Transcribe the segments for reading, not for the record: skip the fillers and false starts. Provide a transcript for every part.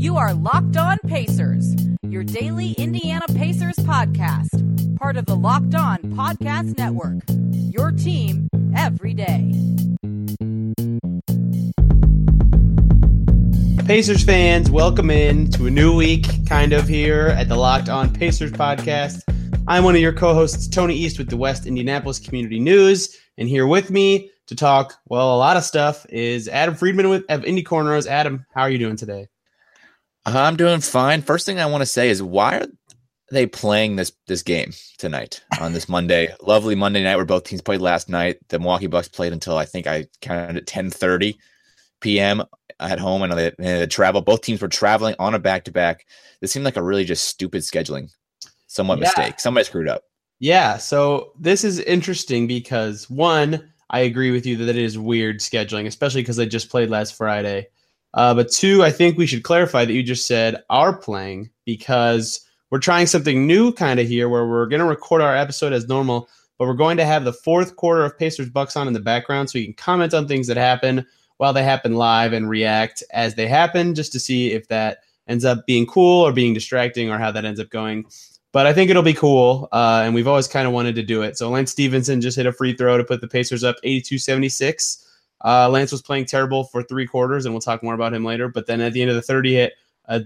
You are Locked On Pacers, your daily Indiana Pacers podcast, part of the Locked On Podcast Network, your team every day. Pacers fans, welcome in to a new week, kind of, here at the Locked On Pacers podcast. I'm one of your co-hosts, Tony East with the West Indianapolis Community News, and here with me to talk, well, a lot of stuff is Adam Friedman of Indy Cornrows. Adam, how are you doing today? I'm doing fine. First thing I want to say is, why are they playing this game tonight on this Monday? Lovely Monday night where both teams played last night. The Milwaukee Bucks played until I think I counted at 10:30 p.m. at home, and they had travel. Both teams were traveling on a back-to-back. This seemed like a really just stupid scheduling, mistake. Somebody screwed up. Yeah, so this is interesting because, one, I agree with you that it is weird scheduling, especially because they just played last Friday. But two, I think we should clarify that you just said are playing, because we're trying something new kind of here where we're going to record our episode as normal, but we're going to have the fourth quarter of Pacers Bucks on in the background so you can comment on things that happen while they happen live and react as they happen, just to see if that ends up being cool or being distracting or how that ends up going. But I think it'll be cool, and we've always kind of wanted to do it. So Lance Stevenson just hit a free throw to put the Pacers up 82-76. Lance was playing terrible for three quarters, and we'll talk more about him later. But then at the end of the third, he hit a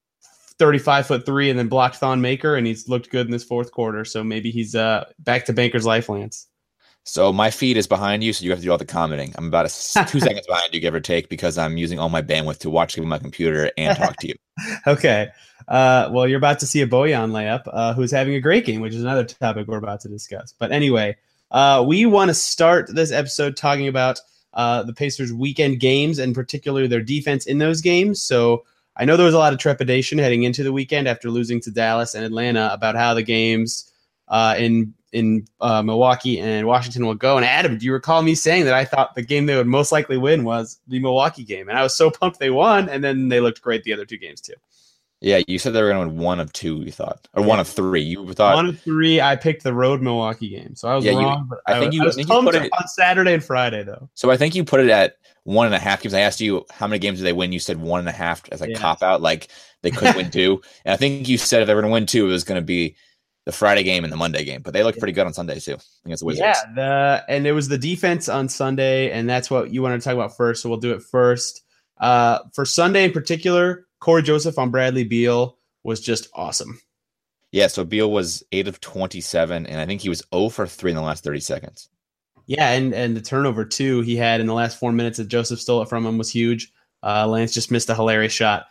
35-foot three and then blocked Thon Maker, and he's looked good in this fourth quarter. So maybe he's back to Banker's life, Lance. So my feed is behind you, so you have to do all the commenting. I'm about 2 seconds behind you, give or take, because I'm using all my bandwidth to watch my computer and talk to you. Okay. Well, you're about to see a Bojan layup, who's having a great game, which is another topic we're about to discuss. But anyway, we want to start this episode talking about the Pacers' weekend games, and particularly their defense in those games. So I know there was a lot of trepidation heading into the weekend after losing to Dallas and Atlanta about how the games in Milwaukee and Washington will go. And Adam, do you recall me saying that I thought the game they would most likely win was the Milwaukee game? And I was so pumped they won, and then they looked great the other two games too. Yeah, you said they were going to win one of two, you thought. Or one of three. You thought one of three. I picked the road Milwaukee game. So I was wrong. But I think you pumped it on Saturday and Friday, though. So I think you put it at 1.5 games. I asked you how many games did they win. You said 1.5 as a cop-out, like they could win two. And I think you said if they were going to win two, it was going to be the Friday game and the Monday game. But they looked pretty good on Sunday, too, against the Wizards. Yeah, and it was the defense on Sunday, and that's what you wanted to talk about first, so we'll do it first. For Sunday in particular, Corey Joseph on Bradley Beal was just awesome. Yeah, so Beal was 8 of 27, and I think he was 0 for 3 in the last 30 seconds. Yeah, and the turnover, too, he had in the last 4 minutes that Joseph stole it from him was huge. Lance just missed a hilarious shot.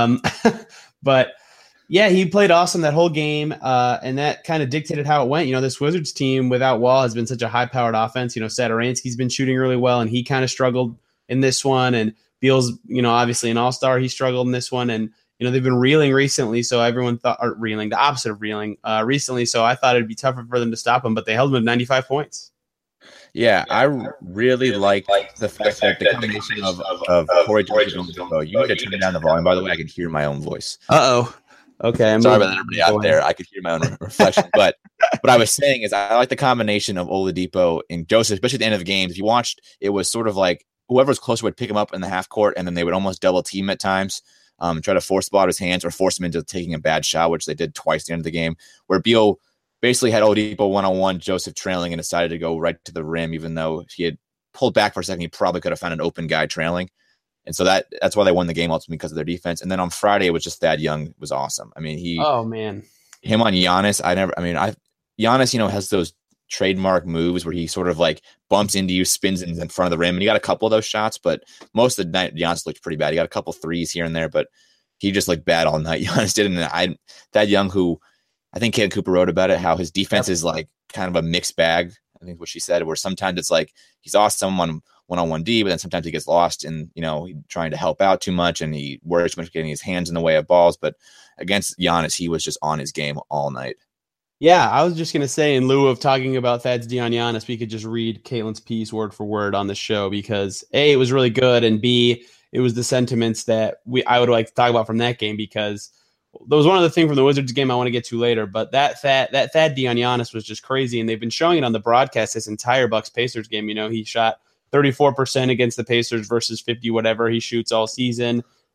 But, yeah, he played awesome that whole game, and that kind of dictated how it went. You know, this Wizards team without Wall has been such a high-powered offense. You know, Satoransky's been shooting really well, and he kind of struggled in this one. And Beal's, you know, obviously an all-star. He struggled in this one, and you know, they've been reeling recently, so everyone thought, or reeling, the opposite of reeling recently, so I thought it'd be tougher for them to stop him, but they held him at 95 points. Yeah, I really like the fact that the combination of Corey Joseph and Oladipo. You need to turn down the volume. By the way, I can hear my own voice. Uh-oh. Okay. I'm sorry about everybody out there. I could hear my own reflection. But what I was saying is I like the combination of Oladipo and Joseph, especially at the end of the game. If you watched, it was sort of like whoever was closer would pick him up in the half court, and then they would almost double team at times. Try to force the ball out of his hands or force him into taking a bad shot, which they did twice at the end of the game, where Beal basically had Oladipo one-on-one, Joseph trailing, and decided to go right to the rim, even though if he had pulled back for a second, he probably could have found an open guy trailing. And so that's why they won the game ultimately, because of their defense. And then on Friday, it was just Thad Young. It was awesome. I mean, him on Giannis, Giannis, you know, has those trademark moves where he sort of like bumps into you, spins in front of the rim, and he got a couple of those shots, but most of the night Giannis looked pretty bad. He got a couple threes here and there, but he just looked bad all night. Giannis did, and Thad Young, who I think Caleb Cooper wrote about it, how his defense is like kind of a mixed bag. I think what she said, where sometimes it's like he's awesome on one-on-one D, but then sometimes he gets lost in, you know, trying to help out too much, and he worries too much getting his hands in the way of balls. But against Giannis, he was just on his game all night. Yeah, I was just going to say, in lieu of talking about Thad's D on Giannis, we could just read Caitlin's piece word for word on the show, because A, it was really good, and B, it was the sentiments that I would like to talk about from that game, because there was one other thing from the Wizards game I want to get to later, but that Thad D on Giannis was just crazy, and they've been showing it on the broadcast this entire Bucks-Pacers game. You know, he shot 34% against the Pacers versus 50 whatever he shoots all season.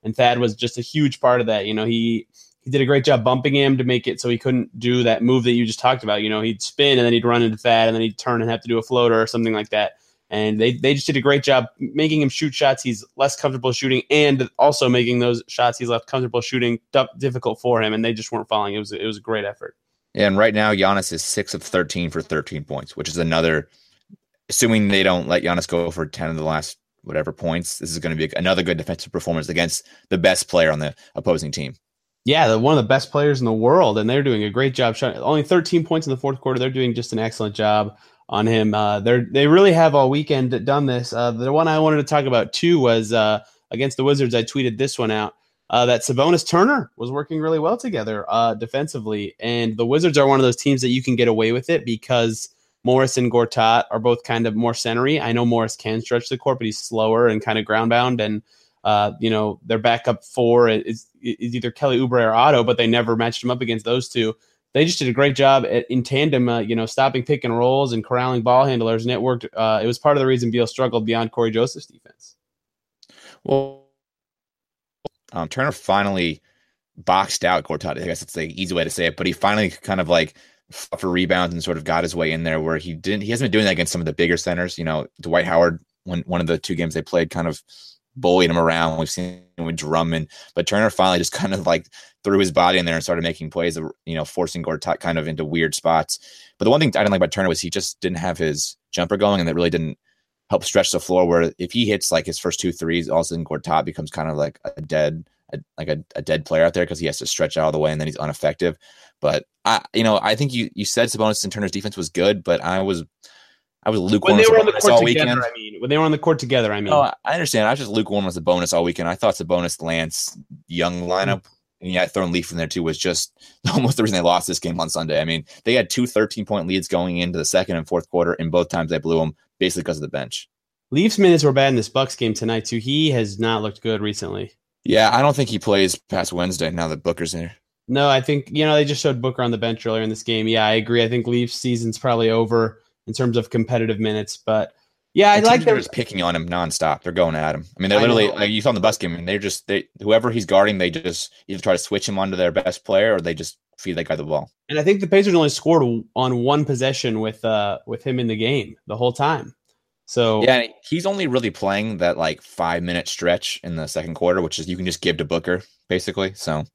And Thad was just a huge part of that. He did a great job bumping him to make it so he couldn't do that move that you just talked about. He'd spin and then he'd run into Thad and then he'd turn and have to do a floater or something like that. And they just did a great job making him shoot shots he's less comfortable shooting and also making those shots he's less comfortable shooting difficult for him. And they just weren't falling. It was a great effort. Yeah, and right now Giannis is 6 of 13 for 13 points, which is another, assuming they don't let Giannis go for 10 of the last whatever points, this is going to be another good defensive performance against the best player on the opposing team. Yeah, one of the best players in the world, and they're doing a great job. Only 13 points in the fourth quarter. They're doing just an excellent job on him. They really have all weekend done this. The one I wanted to talk about too was against the Wizards. I tweeted this one out that Sabonis Turner was working really well together defensively, and the Wizards are one of those teams that you can get away with it because Morris and Gortat are both kind of more centery. I know Morris can stretch the court, but he's slower and kind of ground bound, and their backup four is either Kelly Oubre or Otto, but they never matched him up against those two. They just did a great job in tandem, stopping pick and rolls and corralling ball handlers, and it worked. It was part of the reason Beal struggled beyond Corey Joseph's defense. Well, Turner finally boxed out Gortat. I guess it's the easy way to say it, but he finally kind of like fought for rebounds and sort of got his way in there where he hasn't been doing that against some of the bigger centers. Dwight Howard, one of the two games they played, kind of bullied him around. We've seen him with Drummond, but Turner finally just kind of like threw his body in there and started making plays, forcing Gortat kind of into weird spots. But the one thing I didn't like about Turner was he just didn't have his jumper going, and that really didn't help stretch the floor, where if he hits like his first 2 threes, all of a sudden Gortat becomes kind of like a dead player out there because he has to stretch out all the way and then he's ineffective. But I think you said Sabonis and Turner's defense was good, but I was lukewarm when they were on the court court all together. weekend. When they were on the court together, I mean. Oh, I understand. I was just lukewarm as a bonus all weekend. I thought Sabonis, Lance, Young lineup, and yeah, throwing Leaf in there too was just almost the reason they lost this game on Sunday. I mean, they had 2 13-point leads going into the second and fourth quarter, and both times they blew them basically because of the bench. Leafs minutes were bad in this Bucks game tonight too. He has not looked good recently. Yeah, I don't think he plays past Wednesday now that Booker's there. No, I think they just showed Booker on the bench earlier in this game. Yeah, I agree. I think Leafs season's probably over in terms of competitive minutes, but yeah, I like they're just picking on him nonstop. They're going at him. I mean, they're literally like you saw in the Bucks game, and whoever he's guarding, they just either try to switch him onto their best player or they just feed that guy the ball. And I think the Pacers only scored on one possession with him in the game the whole time. So yeah, he's only really playing that like 5-minute stretch in the second quarter, which is you can just give to Booker basically. So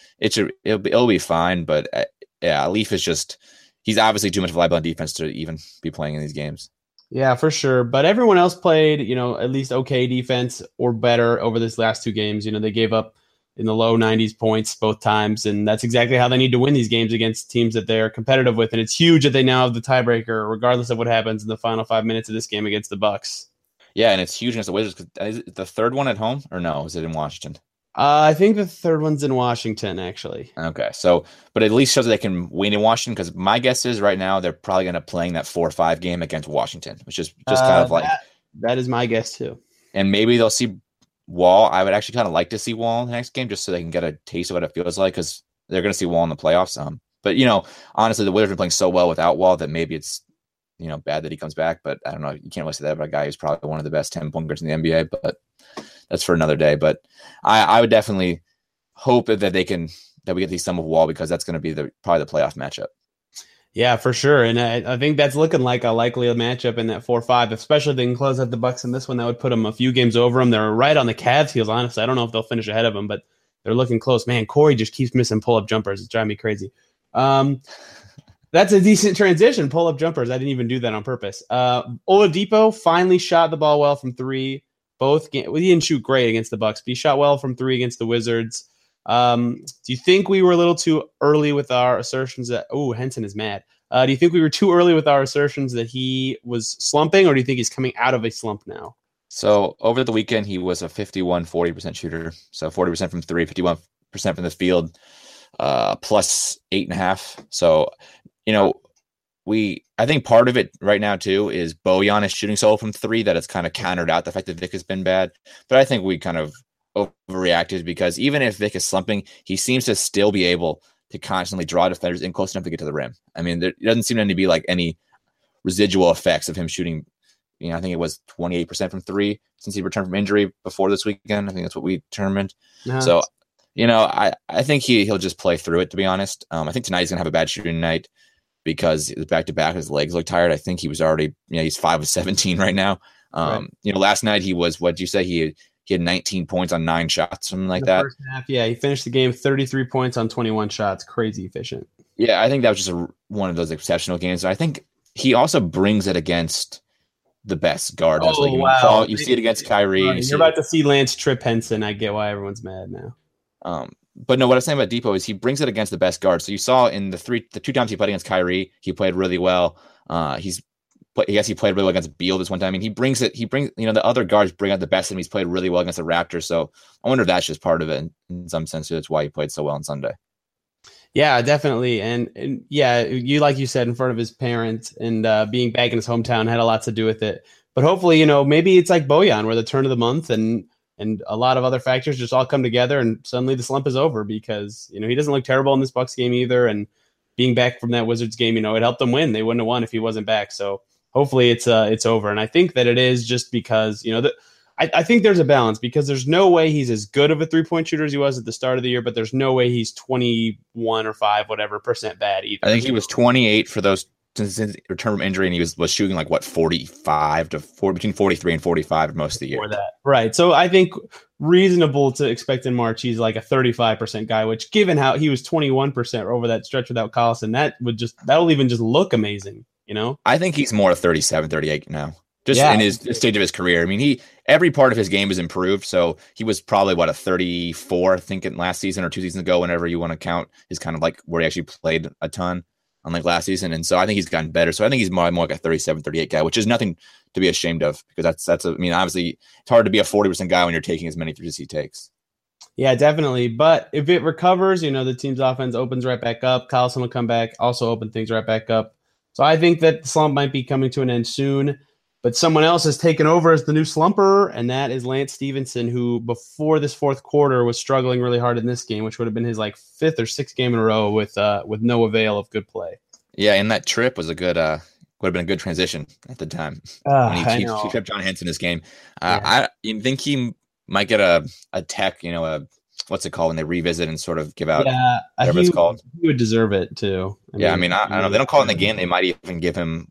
it'll be fine. But yeah, Leaf is just he's obviously too much of a liability on defense to even be playing in these games. Yeah, for sure. But everyone else played, at least okay defense or better over this last 2 games. They gave up in the low 90s points both times, and that's exactly how they need to win these games against teams that they're competitive with. And it's huge that they now have the tiebreaker, regardless of what happens in the final 5 minutes of this game against the Bucks. Yeah, and it's huge against the Wizards. Is it the third one at home, or no? Is it in Washington? I think the third one's in Washington, actually. Okay, so but at least shows that they can win in Washington, because my guess is right now they're probably going to playing that 4-5 game against Washington, which is just kind of like that is my guess too. And maybe they'll see Wall. I would actually kind of like to see Wall in the next game just so they can get a taste of what it feels like, because they're going to see Wall in the playoffs. But honestly, the Wizards have been playing so well without Wall that maybe it's bad that he comes back. But I don't know. You can't really say that about a guy who's probably one of the best 10-point guards in the NBA. But that's for another day. But I would definitely hope that we get to see some of Wall, because that's going to be probably the playoff matchup. Yeah, for sure. And I think that's looking like a likely matchup in that 4-5, especially if they can close out the Bucks in this one. That would put them a few games over them. They're right on the Cavs' heels, honestly. I don't know if they'll finish ahead of them, but they're looking close. Man, Corey just keeps missing pull-up jumpers. It's driving me crazy. That's a decent transition, pull-up jumpers. I didn't even do that on purpose. Oladipo finally shot the ball well from 3. He didn't shoot great against the Bucks, but he shot well from 3 against the Wizards. Do you think we were a little too early with our assertions that Henson is mad? Do you think we were too early with our assertions that he was slumping, or do you think he's coming out of a slump now? So over the weekend, he was a 40% shooter. So 40% from 3, 51% from the field, plus 8.5. So, I think part of it right now too is Bojan is shooting so from 3 that it's kind of countered out the fact that Vic has been bad. But I think we kind of overreacted, because even if Vic is slumping, he seems to still be able to constantly draw defenders in close enough to get to the rim. I mean, there doesn't seem to be like any residual effects of him shooting, I think it was 28% from three since he returned from injury before this weekend. I think that's what we determined. So, I think he'll just play through it, to be honest. I think tonight he's going to have a bad shooting night because it was back-to-back. His legs look tired. I think he was already, he's 5 of 17 right now. Right. Last night he was, what did you say? He had 19 points on 9 shots, something like that. First half, he finished the game 33 points on 21 shots. Crazy efficient. Yeah, I think that was just one of those exceptional games. I think he also brings it against the best guard. Wow. You see it against Kyrie. You're about to see Lance Tripp Henson. I get why everyone's mad now. But no, what I was saying about Depot is he brings it against the best guard. So you saw in the 2 times he played against Kyrie, he played really well. He played really well against Beal this one time. I mean, he brings the other guards bring out the best in him. He's played really well against the Raptors. So I wonder if that's just part of it in some sense. That's why he played so well on Sunday. Yeah, definitely. And like you said, in front of his parents and being back in his hometown had a lot to do with it. But hopefully, maybe it's like Bojan, where the turn of the month and a lot of other factors just all come together and suddenly the slump is over because, he doesn't look terrible in this Bucks game either. And being back from that Wizards game, it helped them win. They wouldn't have won if he wasn't back. So hopefully it's over. And I think that it is just because, I think there's a balance because there's no way he's as good of a 3-point shooter as he was at the start of the year, but there's no way he's 21 or 5, whatever % bad either. I think he was 28 for those since his return from injury, and he was shooting like 45 to 4, between 43 and 45 most of the year. Right. So I think reasonable to expect in March he's like a 35% guy, which given how he was 21% over that stretch without Collison, that'll even just look amazing, I think he's more 37, 38 now. In his stage of his career. I mean, every part of his game has improved. So he was probably a 34, I think, in last season or 2 seasons ago, whenever you want to count, is kind of like where he actually played a ton, unlike last season. And so I think he's gotten better. So I think he's more like a 37, 38 guy, which is nothing to be ashamed of because obviously it's hard to be a 40% guy when you're taking as many threes as he takes. Yeah, definitely. But if it recovers, the team's offense opens right back up. Collison will come back, also open things right back up. So I think that the slump might be coming to an end soon. But someone else has taken over as the new slumper, and that is Lance Stevenson, who before this fourth quarter was struggling really hard in this game, which would have been his 5th or 6th game in a row with no avail of good play. Yeah, and that trip was would have been a good transition at the time. When he kept John Henson this game. I think he might get a tech, what's it called when they revisit and sort of give out whatever it's called. He would deserve it too. I don't know. They don't call it in the game. They might even give him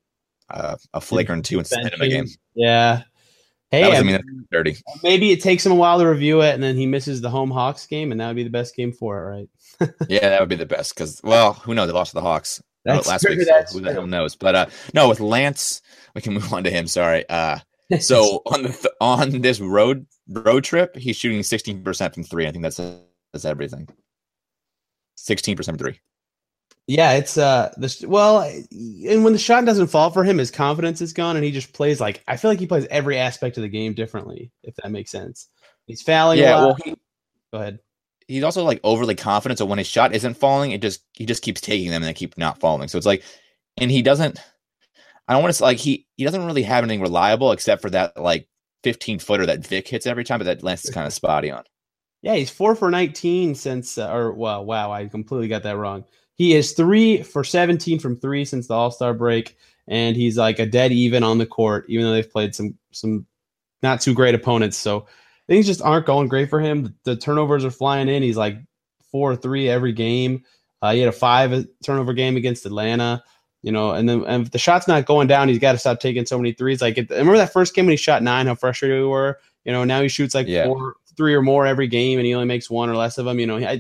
a flagrant 2 instead of a game. Yeah. Hey, that's dirty. Maybe it takes him a while to review it, and then he misses the home Hawks game, and that would be the best game for it, right? Yeah, that would be the best because, who knows? They lost to the Hawks last week. So who the hell knows? But no, with Lance, we can move on to him. Sorry. So on this road trip, he's shooting 16% from 3. I think that's everything. 16% from 3. Yeah, it's and when the shot doesn't fall for him, his confidence is gone, and he just plays I feel like he plays every aspect of the game differently, if that makes sense. He's fouling a lot. Go ahead. He's also overly confident, so when his shot isn't falling, he just keeps taking them and they keep not falling. So it's and he doesn't. I don't want to say he doesn't really have anything reliable except for that 15-footer that Vic hits every time, but that Lance is kind of spotty on. Yeah, he's 4 for 19 since. I completely got that wrong. He is 3 for 17 from 3 since the All-Star break, and he's a dead even on the court, even though they've played some not too great opponents. So things just aren't going great for him. The turnovers are flying in. He's 4 or 3 every game. He had a 5 turnover game against Atlanta, and then if the shot's not going down, he's got to stop taking so many threes. Remember that first game when he shot 9, how frustrated we were? Now he shoots 4, 3 or more every game, and he only makes 1 or less of them.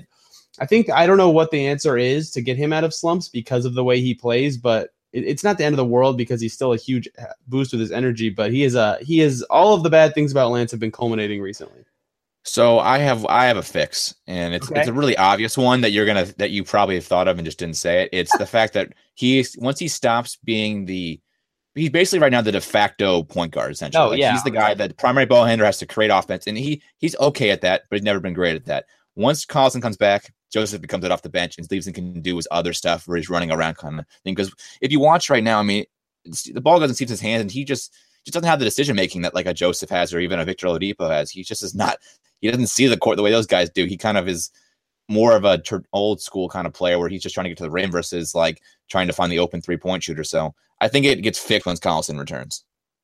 I don't know what the answer is to get him out of slumps because of the way he plays, but it's not the end of the world because he's still a huge boost with his energy. But he is all of the bad things about Lance have been culminating recently. So I have a fix, and it's a really obvious one that you probably have thought of and just didn't say it. It's the fact that once he stops being he's basically right now the de facto point guard, essentially. He's the guy that the primary ball handler has to create offense, and he's okay at that, but he's never been great at that. Once Collison comes back, Joseph becomes it off the bench, and Stevenson can do his other stuff where he's running around kind of thing. Because if you watch right now, the ball doesn't seep in his hands, and he just doesn't have the decision making that a Joseph has or even a Victor Oladipo has. He just is not. He doesn't see the court the way those guys do. He kind of is more of a old school kind of player where he's just trying to get to the rim versus trying to find the open 3-point shooter. So I think it gets fixed once Collison returns.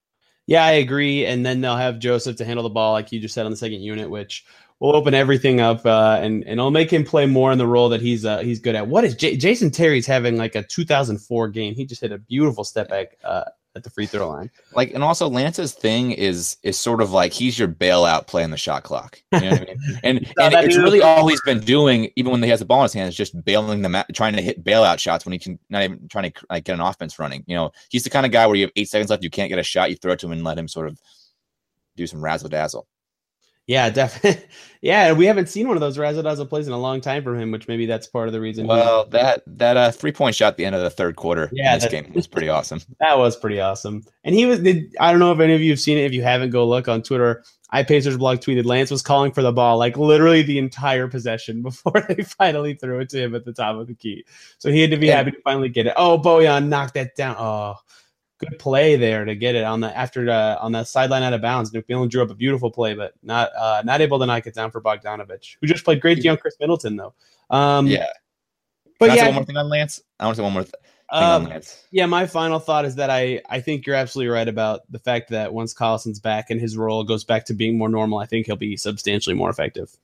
Yeah, I agree. And then they'll have Joseph to handle the ball, like you just said, on the second unit, which will open everything up and it'll make him play more in the role that he's good at. What is Jason Terry's having like a 2004 game? He just hit a beautiful step back at the free throw line. Like, and also Lance's thing is sort of like he's your bailout play on the shot clock. You know what I mean? And it's really all he's been doing, even when he has the ball in his hand, is just bailing them out, trying to hit bailout shots when he can not even trying to like get an offense running. You know, he's the kind of guy where you have 8 seconds left, you can't get a shot, you throw it to him and let him sort of do some razzle dazzle. Yeah, definitely. Yeah, we haven't seen one of those razzle dazzle plays in a long time from him, which maybe that's part of the reason. Well, that 3-point shot at the end of the third quarter in this game was pretty awesome. That was pretty awesome. And I don't know if any of you have seen it. If you haven't, go look on Twitter. iPacers blog tweeted Lance was calling for the ball like literally the entire possession before they finally threw it to him at the top of the key. So he had to be happy to finally get it. Oh, Bojan knocked that down. Oh, good play there to get it on the sideline out of bounds. McMillan drew up a beautiful play, but not able to knock it down for Bogdanovic, who just played great young Chris Middleton though. Yeah. But say one more thing on Lance. I want to say one more thing on Lance. Yeah, my final thought is that I think you're absolutely right about the fact that once Collison's back and his role goes back to being more normal, I think he'll be substantially more effective.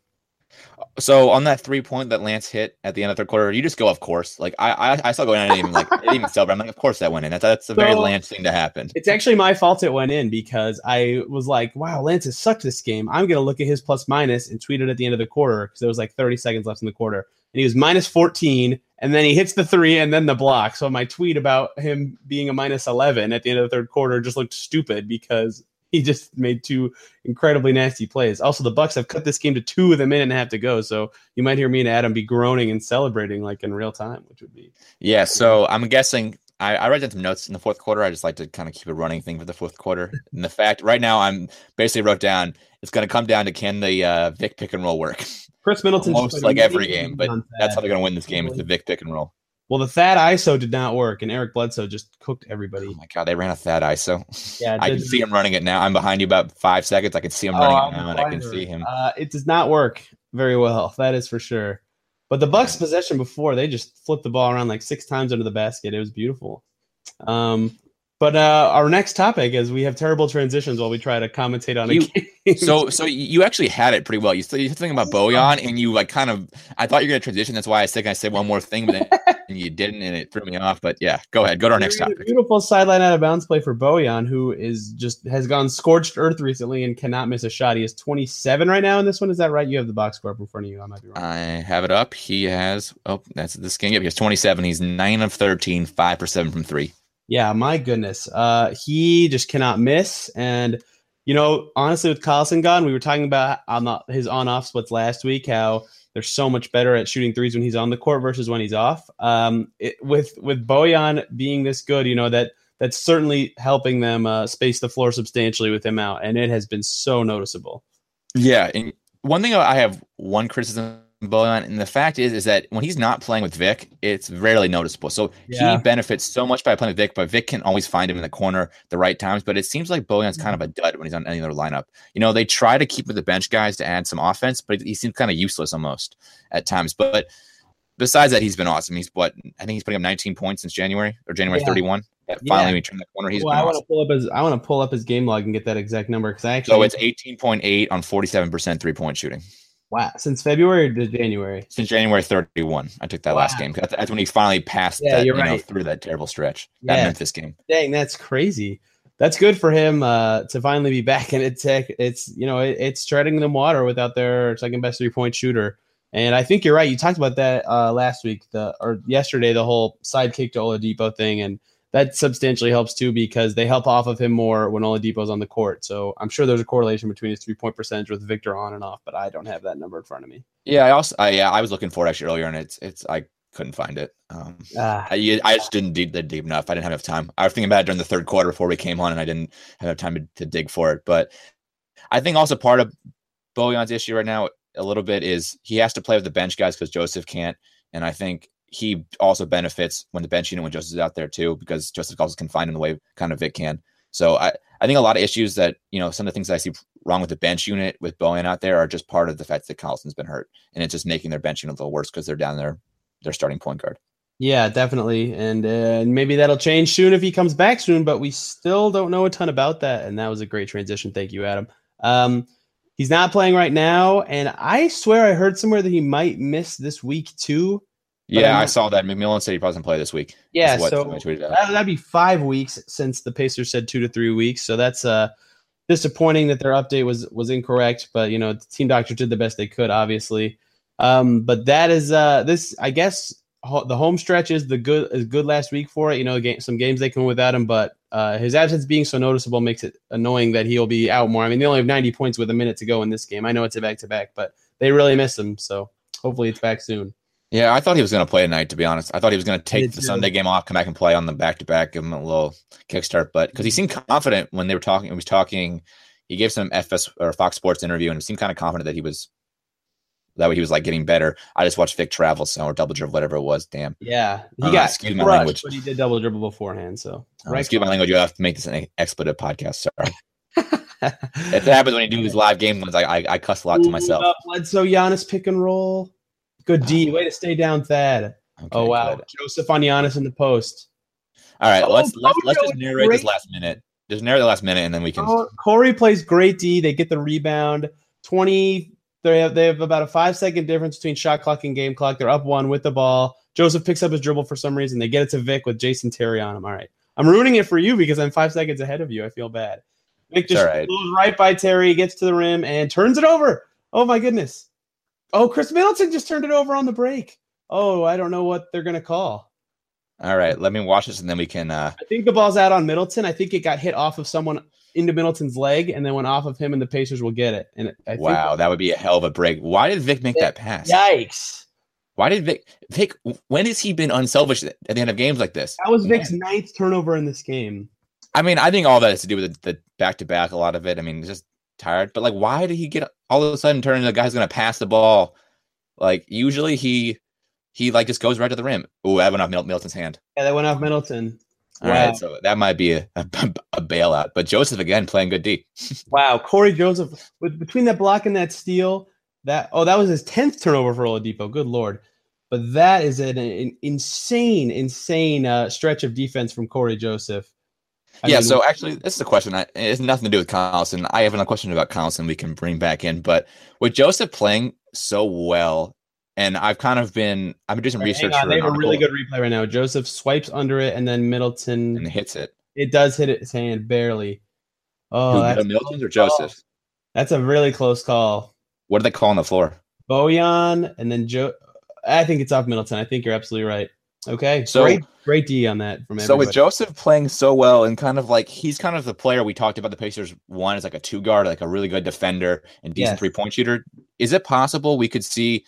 So on that 3-point that Lance hit at the end of the third quarter, you just go, of course. Like I saw going on, I didn't even celebrate. I'm like, of course that went in. That's a very Lance thing to happen. It's actually my fault it went in because I was like, wow, Lance has sucked this game. I'm gonna look at his plus minus and tweet it at the end of the quarter because there was like 30 seconds left in the quarter, and he was minus 14, and then he hits the 3 and then the block. So my tweet about him being a minus 11 at the end of the third quarter just looked stupid because he just made 2 incredibly nasty plays. Also, the Bucks have cut this game to 2 with a minute and a half to go, so you might hear me and Adam be groaning and celebrating like in real time, which would be. Yeah, so I'm guessing I read down some notes in the fourth quarter. I just like to kind of keep a running thing for the fourth quarter. And the fact right now I'm basically wrote down it's going to come down to can the Vic pick and roll work. Chris Middleton almost like every game, but that's how they're going to win this game is the Vic pick and roll. Well, the Thad ISO did not work, and Eric Bledsoe just cooked everybody. Oh, my God. They ran a Thad ISO. Yeah, I can see him running it now. I'm behind you about 5 seconds. I can see him running it now, and I can see him. It does not work very well. That is for sure. But the Bucks' possession before, they just flipped the ball around like 6 times under the basket. It was beautiful. But our next topic is we have terrible transitions while we try to commentate on a game. So you actually had it pretty well. You thinking about Bojan, and you like kind of. I thought you were going to transition. That's why I said one more thing, but then you didn't, and it threw me off. But yeah, go ahead. Go to our next topic. Beautiful sideline out of bounds play for Bojan, who has gone scorched earth recently and cannot miss a shot. He is 27 right now in this one. Is that right? You have the box score up in front of you. I might be wrong. I have it up. He has. Oh, that's this game. Yep, he has 27. He's 9 of 13, 5 for 7 from 3. Yeah, my goodness. He just cannot miss. And, honestly, with Collison gone, we were talking about his on-off splits last week, how they're so much better at shooting threes when he's on the court versus when he's off. With Bojan being this good, that's certainly helping them space the floor substantially with him out. And it has been so noticeable. Yeah. And one thing I have one criticism Bojan, and the fact is that when he's not playing with Vic, it's rarely noticeable. So he benefits so much by playing with Vic, but Vic can always find him in the corner the right times. But it seems like Bojan's kind of a dud when he's on any other lineup. They try to keep with the bench guys to add some offense, but he seems kind of useless almost at times. But besides that, he's been awesome. I think he's putting up 19 points since January 31. Finally, we turned the corner. He's been awesome. I want to pull up his game log and get that exact number because so it's 18.8 on 47% 3-point shooting. Wow. Since February to January? Since January 31. I took that last game. That's when he finally passed through that terrible stretch. That Memphis game. Dang, that's crazy. That's good for him to finally be back in Tech. It's treading them water without their second best 3-point shooter. And I think you're right. You talked about that last week or yesterday, the whole sidekick to Oladipo thing. And that substantially helps too because they help off of him more when Oladipo's on the court. So I'm sure there's a correlation between his 3-point percentage with Victor on and off, but I don't have that number in front of me. Yeah, I was looking for it actually earlier, and it's I couldn't find it. I just didn't dig deep enough. I didn't have enough time. I was thinking about it during the third quarter before we came on, and I didn't have enough time to dig for it. But I think also part of Bojan's issue right now a little bit is he has to play with the bench guys because Joseph can't, and I think he also benefits when the bench unit when Joseph's out there too, because Joseph also can find in the way kind of Vic can. So I think a lot of issues that, some of the things that I see wrong with the bench unit with Bojan out there are just part of the fact that Collison's been hurt, and it's just making their bench unit a little worse because they're down there, their starting point guard. Yeah, definitely. And maybe that'll change soon if he comes back soon, but we still don't know a ton about that. And that was a great transition. Thank you, Adam. He's not playing right now, and I swear I heard somewhere that he might miss this week too. Yeah, I saw that. McMillan said he probably doesn't play this week. Yeah, so so that'd be 5 weeks since the Pacers said 2 to 3 weeks. So that's disappointing that their update was incorrect. But the team doctor did the best they could, obviously. But that is this. I guess the home stretch is good last week for it. Some games they can win without him, but his absence being so noticeable makes it annoying that he'll be out more. I mean, they only have 90 points with a minute to go in this game. I know it's a back-to-back, but they really miss him. So hopefully it's back soon. Yeah, I thought he was going to play tonight, to be honest. I thought he was going to take the Sunday game off, come back and play on the back-to-back, give him a little kickstart. But because he seemed confident when they were talking, he gave some FS or Fox Sports interview and he seemed kind of confident that he was like getting better. I just watched Vic travel, or double dribble, whatever it was. Damn. Yeah, he got excuse my language, but he did double dribble beforehand. So excuse my language. You have to make this an expletive podcast. Sorry. It happens when you do these live game ones. I cuss a lot to myself. So Giannis pick and roll. Good D. Way to stay down, Thad. Okay, oh wow, good. Joseph on Giannis in the post. All right, let's just narrate this last minute. Just narrate the last minute, and then we can. Corey plays great D. They get the rebound. 20. They have about a 5-second difference between shot clock and game clock. They're up 1 with the ball. Joseph picks up his dribble for some reason. They get it to Vic with Jason Terry on him. All right, I'm ruining it for you because I'm 5 seconds ahead of you. I feel bad. Vic just goes right by Terry, gets to the rim, and turns it over. Oh my goodness. Oh, Chris Middleton just turned it over on the break. Oh, I don't know what they're going to call. All right, let me watch this, and then we can... I think the ball's out on Middleton. I think it got hit off of someone into Middleton's leg, and then went off of him, and the Pacers will get it. And wow, that would be a hell of a break. Why did Vic make that pass? Yikes. Why did Vic, when has he been unselfish at the end of games like this? That was Vic's 9th turnover in this game. I mean, I think all that has to do with the back-to-back, a lot of it. I mean, it's just tired. But, why did he get all of a sudden turn into the guy who's going to pass the ball? Usually he just goes right to the rim. Ooh, that went off Middleton's hand. Yeah, that went off Middleton. All right, so that might be a bailout. But Joseph, again, playing good D. Wow, Corey Joseph, between that block and that steal, that was his 10th turnover for Oladipo. Good Lord. But that is an insane stretch of defense from Corey Joseph. So actually, this is a question. It has nothing to do with Collison. I have a question about Collison we can bring back in. But with Joseph playing so well, and I've been doing some research. They have a really good replay right now. Joseph swipes under it, and then Middleton and hits it. It does hit his hand barely. Oh, that's Middleton or Joseph? That's a really close call. What do they call on the floor? Bojan, and then I think it's off Middleton. I think you're absolutely right. Okay, so great D on that from everybody. So with Joseph playing so well and he's kind of the player we talked about the Pacers one is like a 2-guard, like a really good defender and decent 3-point shooter. Is it possible we could see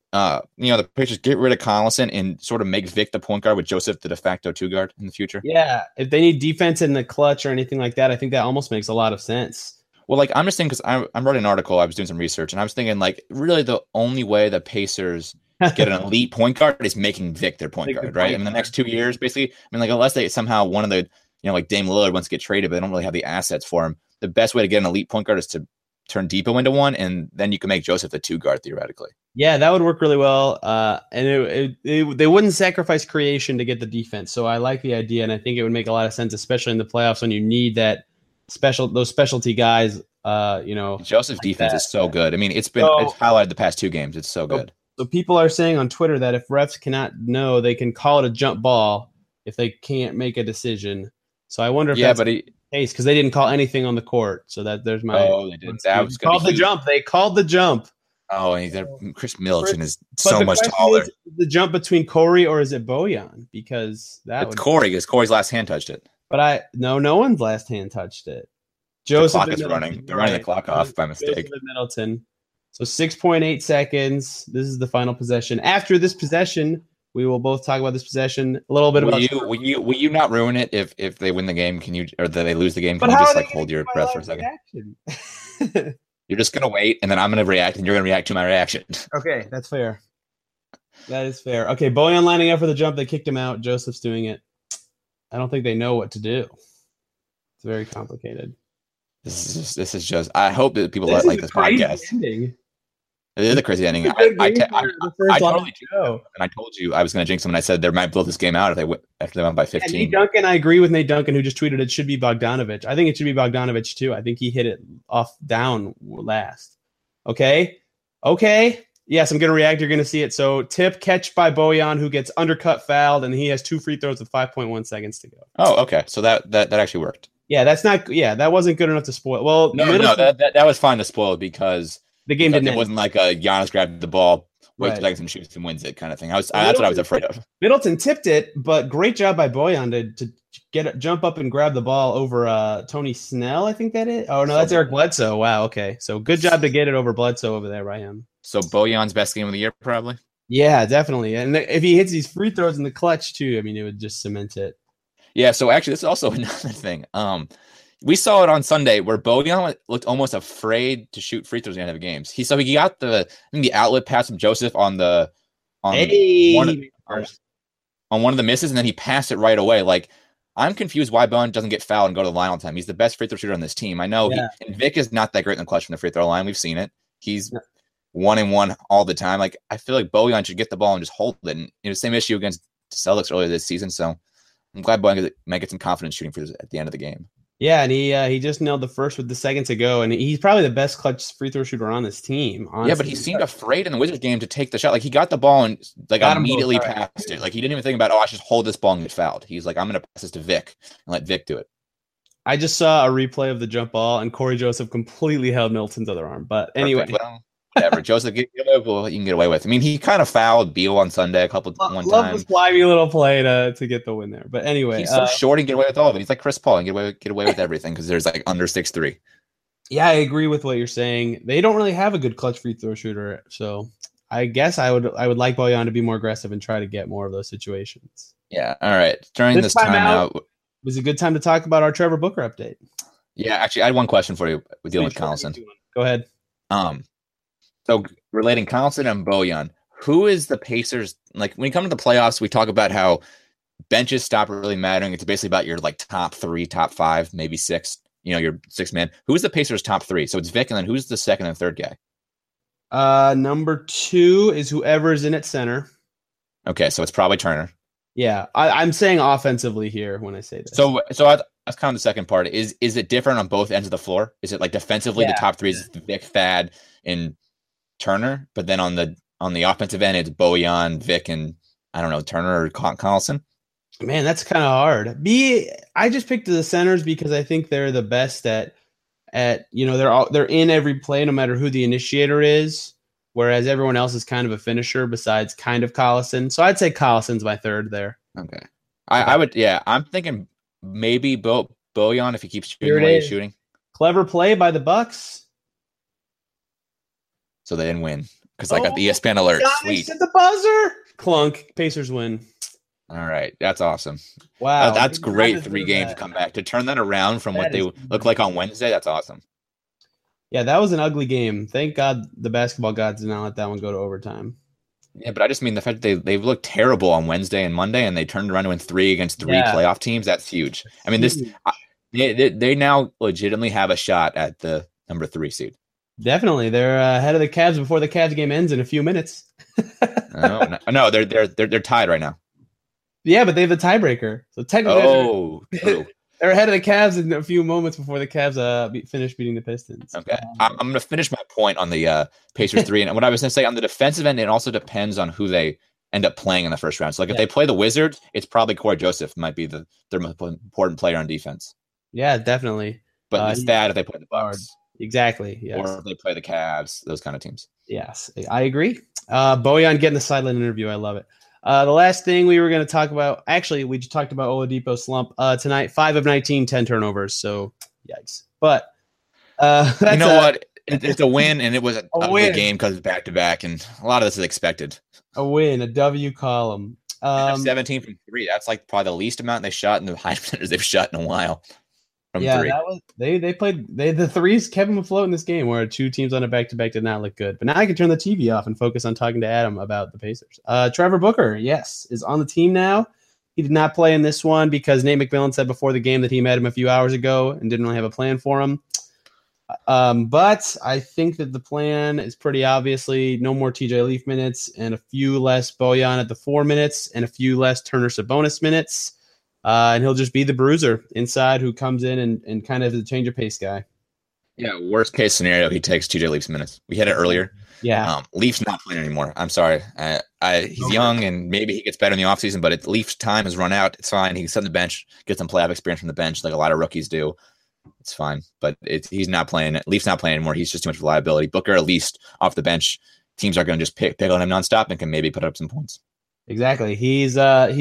the Pacers get rid of Collison and sort of make Vic the point guard with Joseph the de facto 2-guard in the future? Yeah, if they need defense in the clutch or anything like that, I think that almost makes a lot of sense. Well, I'm just thinking because I'm writing an article, I was doing some research, and I was thinking really the only way the Pacers get an elite point guard is making Vic their point guard, right? In the next 2 years, basically. I mean, unless they somehow one of the, Dame Lillard wants to get traded, but they don't really have the assets for him. The best way to get an elite point guard is to turn Depot into one, and then you can make Joseph the 2-guard theoretically. Yeah, that would work really well. And they wouldn't sacrifice creation to get the defense. So I like the idea, and I think it would make a lot of sense, especially in the playoffs when you need those specialty guys. Joseph's defense is so good. I mean, it's highlighted the past 2 games. It's so good. So people are saying on Twitter that if refs cannot know, they can call it a jump ball if they can't make a decision. So I wonder if that's the case because they didn't call anything on the court. So there's my. Oh, they did. That was called the jump. They called the jump. Oh, and Chris Middleton is so much taller. Is the jump between Corey or is it Bojan? Because it's Corey. Because Corey's last hand touched it. But no one's last hand touched it. Joseph the clock is running. They're running the clock off by mistake. Joseph Middleton. So 6.8 seconds. This is the final possession. After this possession, we will both talk about this possession a little bit. Will you not ruin it if they win the game? Can you or they lose the game? Can you just hold your breath for a second? You're just gonna wait, and then I'm gonna react, and you're gonna react to my reaction. Okay, that's fair. That is fair. Okay, Bojan lining up for the jump. They kicked him out. Joseph's doing it. I don't think they know what to do. It's very complicated. This is just. I hope that people like this podcast. Ending. It is a crazy ending. I totally and I told you I was going to jinx them, and I said they might blow this game out if they went by 15. Nate Duncan, I agree with Nate Duncan, who just tweeted it should be Bogdanovic. I think it should be Bogdanovic too. I think he hit it off down last. Okay. Yes, I'm going to react. You're going to see it. So tip catch by Bojan, who gets undercut, fouled, and he has 2 free throws with 5.1 seconds to go. Oh, okay. So that actually worked. Yeah, that wasn't good enough to spoil. Well, no, that was fine to spoil because the game didn't. It wasn't like a Giannis grabbed the ball, waits 2 seconds and shoots and wins it kind of thing. That's what I was afraid of. Middleton tipped it, but great job by Bojan to jump up and grab the ball over Tony Snell. I think that is. Oh no, that's Eric Bledsoe. Wow. Okay, so good job to get it over Bledsoe over there by him. So Bojan's best game of the year, probably. Yeah, definitely. And if he hits these free throws in the clutch too, I mean, it would just cement it. Yeah. So actually, this is also another thing. We saw it on Sunday where Bojan looked almost afraid to shoot free throws at the end of games. He got the outlet pass from Joseph on one of the misses, and then he passed it right away. Like, I'm confused why Bojan doesn't get fouled and go to the line all the time. He's the best free throw shooter on this team. I know and Vic is not that great in the clutch from the free throw line. We've seen it. He's 1-1 all the time. Like, I feel like Bojan should get the ball and just hold it. And same issue against the Celtics earlier this season. So I'm glad Bojan might get some confidence shooting free throws at the end of the game. Yeah, and he just nailed the first with the second to go, and he's probably the best clutch free throw shooter on this team. Honestly. Yeah, but he seemed afraid in the Wizards game to take the shot. Like, he got the ball and immediately passed it. Like, he didn't even think about, I should hold this ball and get fouled. He's like, I'm going to pass this to Vic and let Vic do it. I just saw a replay of the jump ball, and Corey Joseph completely held Middleton's other arm. But anyway. Well, whatever. Joseph, get away with what you can get away with. I mean, he kind of fouled Beal on Sunday one time. Love the slimy little play to get the win there. But anyway. He's so short and get away with all of it. He's like Chris Paul and get away with everything because there's like under 6'3". Yeah, I agree with what you're saying. They don't really have a good clutch free throw shooter. So I guess I would like Bojan to be more aggressive and try to get more of those situations. Yeah. All right. During this timeout. Was a good time to talk about our Trevor Booker update. Yeah, actually, I had one question for you with dealing with Collison. Go ahead. So relating Collison and Bojan, who is the Pacers? Like, when you come to the playoffs, we talk about how benches stop really mattering. It's basically about your like top 3, top 5, maybe 6. Your 6 man. Who's the Pacers' top 3? So it's Vic, and then who's the second and third guy? Number 2 is whoever's in at center. Okay, so it's probably Turner. Yeah, I'm saying offensively here when I say this. So that's kind of the second part. Is it different on both ends of the floor? Is it like defensively the top 3 is Vic, Thad, and Turner, but then on the offensive end it's Bojan, Vic, and I don't know, Turner or Collison? Man, that's kind of hard. I just picked the centers because I think they're the best at they're in every play no matter who the initiator is, whereas everyone else is kind of a finisher besides kind of Collison. So I'd say Collison's my third there. Okay. I would I'm thinking maybe Bojan if he keeps shooting the way he's shooting. Clever play by the Bucks. So they didn't win because I got the ESPN alert. Sweet. Hit the buzzer. Clunk. Pacers win. All right. That's awesome. Wow. That's great 3 games to come back. To turn that around from what they look like on Wednesday, that's awesome. Yeah, that was an ugly game. Thank God the basketball gods did not let that one go to overtime. Yeah, but I just mean the fact that they looked terrible on Wednesday and Monday, and they turned around to win 3 against 3 playoff teams. That's huge. I mean, they now legitimately have a shot at the number 3 seed. Definitely, they're ahead of the Cavs before the Cavs game ends in a few minutes. No, they're tied right now. Yeah, but they have the tiebreaker, so technically, they're ahead of the Cavs in a few moments before the Cavs finish beating the Pistons. Okay, I'm going to finish my point on the Pacers 3, and what I was going to say on the defensive end, it also depends on who they end up playing in the first round. So, like if they play the Wizards, it's probably Corey Joseph might be their most important player on defense. Yeah, definitely. But it's that if they play the Bucks. Exactly. Yes. Or if they play the Cavs, those kind of teams. Yes, I agree. Bojan getting the sideline interview. I love it. The last thing we were going to talk about, actually, we just talked about Oladipo slump tonight. 5 of 19, 10 turnovers. So, yikes. But you know what? It's a win, and it was a good game because it's back-to-back, and a lot of this is expected. A win, a W column. 17 from 3. That's like probably the least amount they shot in the high percentages they've shot in a while. From 3. That was they played the threes kept them afloat in this game where 2 teams on a back-to-back did not look good. But now I can turn the TV off and focus on talking to Adam about the Pacers. Trevor Booker, yes, is on the team now. He did not play in this one because Nate McMillan said before the game that he met him a few hours ago and didn't really have a plan for him. But I think that the plan is pretty obviously no more TJ Leaf minutes and a few less Bojan at the 4 minutes and a few less Turner Sabonis minutes. And he'll just be the bruiser inside who comes in and kind of the change of pace guy. Yeah, worst case scenario, he takes TJ Leaf's minutes. We had it earlier. Yeah. Leaf's not playing anymore. I'm sorry. He's young and maybe he gets better in the offseason, but Leaf's time has run out. It's fine. He can sit on the bench, get some playoff experience from the bench like a lot of rookies do. It's fine. But he's not playing. Leaf's not playing anymore. He's just too much reliability. Booker, at least off the bench, teams are going to just pick on him nonstop and can maybe put up some points. Exactly. He's a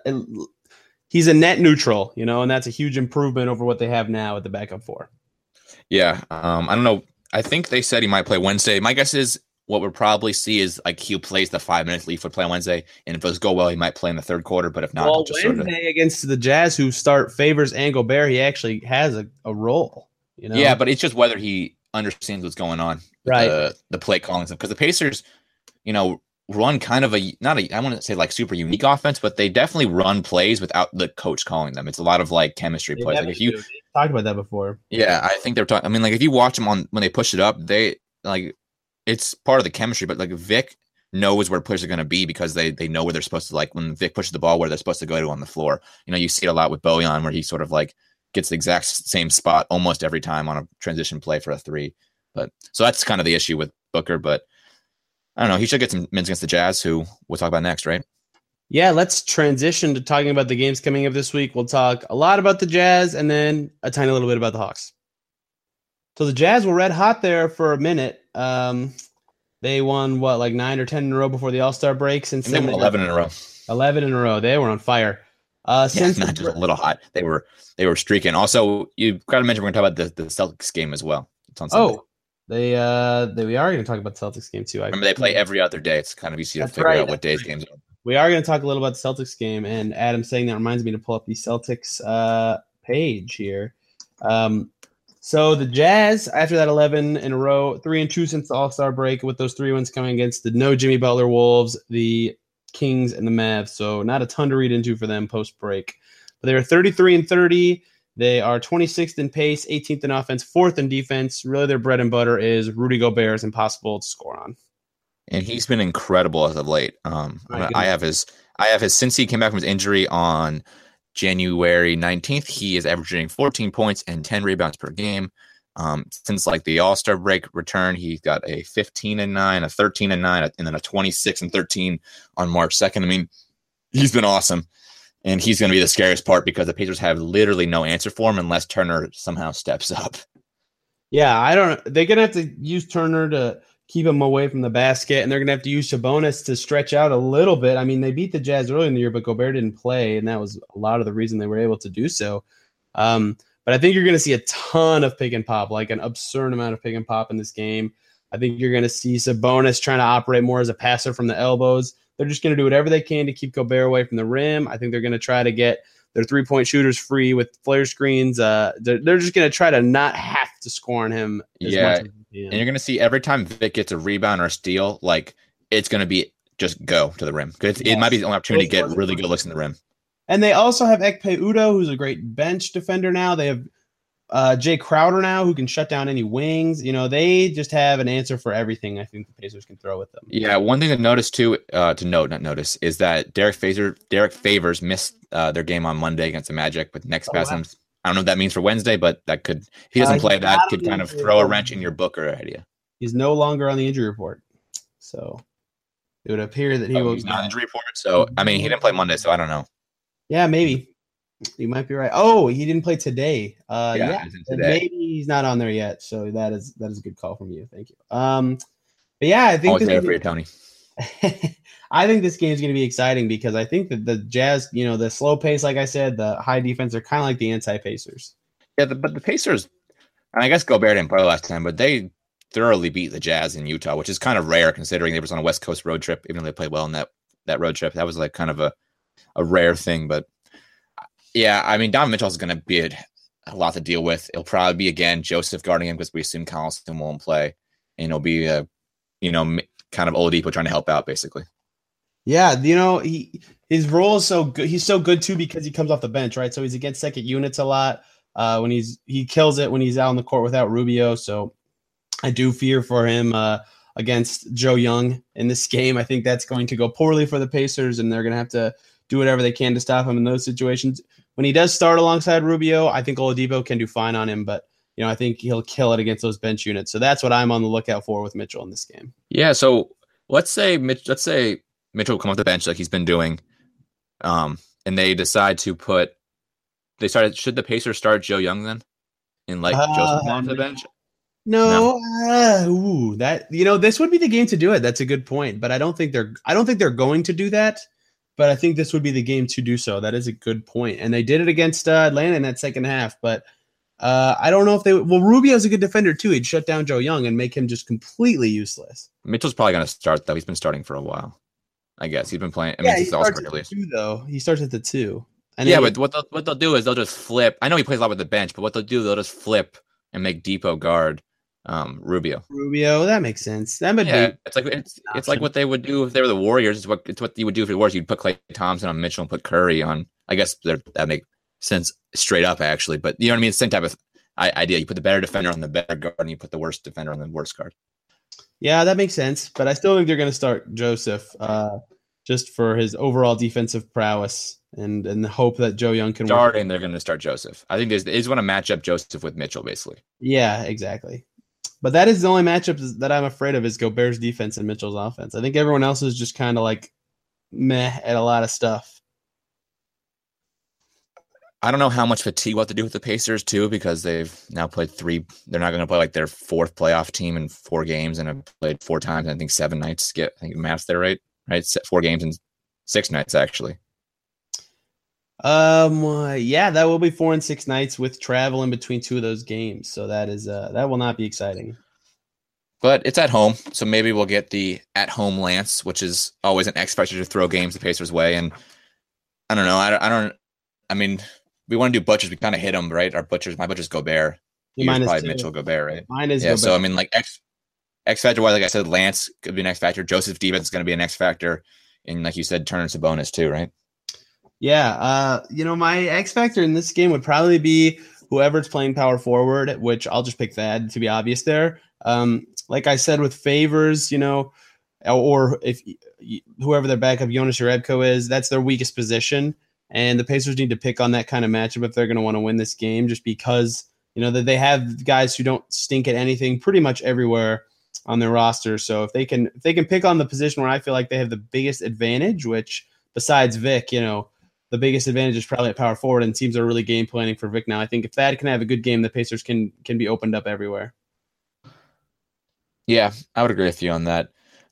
net neutral, and that's a huge improvement over what they have now at the backup 4. Yeah. I don't know. I think they said he might play Wednesday. My guess is what we'll probably see is like he plays the 5 minutes Leaf would play on Wednesday. And if those go well, he might play in the third quarter. But if not, Wednesday against the Jazz, who start Favors and Gobert, he actually has a role. Yeah, but it's just whether he understands what's going on. Right. The play calling stuff. Because the Pacers, run kind of I wouldn't say like super unique offense, but they definitely run plays without the coach calling them. It's a lot of like chemistry plays. Like if you talked about that before. Yeah, I think they're talking. I mean, like if you watch them when they push it up, they like it's part of the chemistry. But like Vic knows where players are going to be because they know where they're supposed to. Like when Vic pushes the ball, where they're supposed to go to on the floor. You see it a lot with Bojan, where he sort of like gets the exact same spot almost every time on a transition play for a 3. But so that's kind of the issue with Booker, but. I don't know. He should get some minutes against the Jazz, who we'll talk about next, right? Yeah, let's transition to talking about the games coming up this week. We'll talk a lot about the Jazz and then a tiny little bit about the Hawks. So the Jazz were red hot there for a minute. They won, 9 or 10 in a row before the All-Star break? Since they won 11 in a row. 11 in a row. They were on fire. Since not just a little hot. They were streaking. Also, you've got to mention we're going to talk about the Celtics game as well. It's on Sunday. Oh. We are going to talk about the Celtics game too. Remember, they play every other day. It's kind of easy to figure out what days games are. We are going to talk a little about the Celtics game, and Adam saying that reminds me to pull up the Celtics page here. So the Jazz, after that 11 in a row, 3-2 since the All-Star break, with those 3 wins coming against the no Jimmy Butler Wolves, the Kings, and the Mavs. So not a ton to read into for them post-break. But they were 33-30. They are 26th in pace, 18th in offense, 4th in defense. Really, their bread and butter is Rudy Gobert is impossible to score on. And he's been incredible as of late. I have his since he came back from his injury on January 19th. He is averaging 14 points and 10 rebounds per game. Since like the All-Star break return, he got a 15-9, a 13-9, and then a 26-13 on March 2nd. I mean, he's been awesome. And he's going to be the scariest part because the Pacers have literally no answer for him unless Turner somehow steps up. Yeah, they're going to have to use Turner to keep him away from the basket, and they're going to have to use Sabonis to stretch out a little bit. I mean, they beat the Jazz early in the year, but Gobert didn't play, and that was a lot of the reason they were able to do so. But I think you're going to see a ton of pick and pop, like an absurd amount of pick and pop in this game. I think you're going to see Sabonis trying to operate more as a passer from the elbows. They're just going to do whatever they can to keep Gobert away from the rim. I think they're going to try to get their 3-point shooters free with flare screens. They're just going to try to not have to score on him. And you're going to see every time Vic gets a rebound or a steal, like it's going to be just go to the rim. Because it might be the only opportunity to get really good looks in the rim. And they also have Ekpe Udoh, who's a great bench defender now. They have Jay Crowder now, who can shut down any wings. They just have an answer for everything I think the Pacers can throw with them. Yeah, one thing to notice too, is that Derek Favors missed their game on Monday against the Magic with neck spasms. Wow. I don't know what that means for Wednesday, but that could, if he doesn't play, that could kind of throw a wrench in your Booker idea. He's no longer on the injury report. So it would appear that he's not on the injury report. So, I mean, he didn't play Monday, so I don't know. Yeah, maybe. You might be right. Oh, he didn't play today. Today. Maybe he's not on there yet. So that is a good call from you. Thank you. But yeah, I think there for you, Tony. I think this game is going to be exciting because I think that the Jazz, the slow pace, like I said, the high defense are kind of like the anti-Pacers. Yeah, but the Pacers, and I guess Gobert didn't play last time, but they thoroughly beat the Jazz in Utah, which is kind of rare considering they was on a West Coast road trip, even though they played well in that road trip. That was like kind of a rare thing, but yeah, I mean, Donovan Mitchell is going to be a lot to deal with. It'll probably be, again, Joseph guarding him because we assume Collison won't play. And it'll be, kind of Oladipo trying to help out, basically. Yeah, his role is so good. He's so good, too, because he comes off the bench, right? So he's against second units a lot. when he kills it when he's out on the court without Rubio. So I do fear for him against Joe Young in this game. I think that's going to go poorly for the Pacers, and they're going to have to do whatever they can to stop him in those situations. When he does start alongside Rubio, I think Oladipo can do fine on him, but I think he'll kill it against those bench units. So that's what I'm on the lookout for with Mitchell in this game. Yeah, so let's say Mitchell will come off the bench like he's been doing, and they decide to should the Pacers start Joe Young then? And Joseph off the bench? No. This would be the game to do it. That's a good point, but I don't think they're going to do that. But I think this would be the game to do so. That is a good point. And they did it against Atlanta in that second half. But I don't know if they – well, Rubio's a good defender too. He'd shut down Joe Young and make him just completely useless. Mitchell's probably going to start, though. He's been starting for a while, I guess. He's been playing – he starts at the 2, though. He starts at the 2. And but what they'll do is they'll just flip. I know he plays a lot with the bench, but what they'll do, they'll just flip and make Depot guard Rubio. That makes sense. It's like what they would do if they were the Warriors. It's what you would do if the Warriors. You'd put Klay Thompson on Mitchell and put Curry on. I guess that makes sense straight up, actually. But you know what I mean? It's the same type of idea. You put the better defender on the better guard, and you put the worst defender on the worst guard. Yeah, that makes sense. But I still think they're going to start Joseph just for his overall defensive prowess and the hope that Joe Young can starting. They're going to start Joseph. I think they just want to match up Joseph with Mitchell, basically. Yeah, exactly. But that is the only matchup that I'm afraid of is Gobert's defense and Mitchell's offense. I think everyone else is just kind of like meh at a lot of stuff. I don't know how much fatigue we'll have to do with the Pacers, too, because they've now played 3. They're not going to play like their 4th playoff team in 4 games and have played 4 times. I think 7 nights. I think math's there, right? 4 games and 6 nights, actually. Yeah, that will be 4 and 6 nights with travel in between 2 of those games. So that will not be exciting. But it's at home, so maybe we'll get the at-home Lance, which is always an X factor to throw games the Pacers' way. And I don't know. I mean, we want to do butchers. We kind of hit them, right? My butcher's Gobert. Mine is probably Mitchell Gobert, right? Mine is Gobert. So I mean, like X factor wise, like I said, Lance could be an X factor. Joseph defense is going to be an X factor, and like you said, Turner Sabonis too, right? Yeah, my X factor in this game would probably be whoever's playing power forward, which I'll just pick Thad to be obvious there. Like I said with Favors, or if whoever their backup Jonas Jerebko is, that's their weakest position. And the Pacers need to pick on that kind of matchup if they're going to want to win this game, just because, that they have guys who don't stink at anything pretty much everywhere on their roster. So if they can pick on the position where I feel like they have the biggest advantage, which besides Vic, the biggest advantage is probably at power forward, and teams are really game planning for Vic now. I think if Thad can have a good game, the Pacers can be opened up everywhere. Yeah, I would agree with you on that.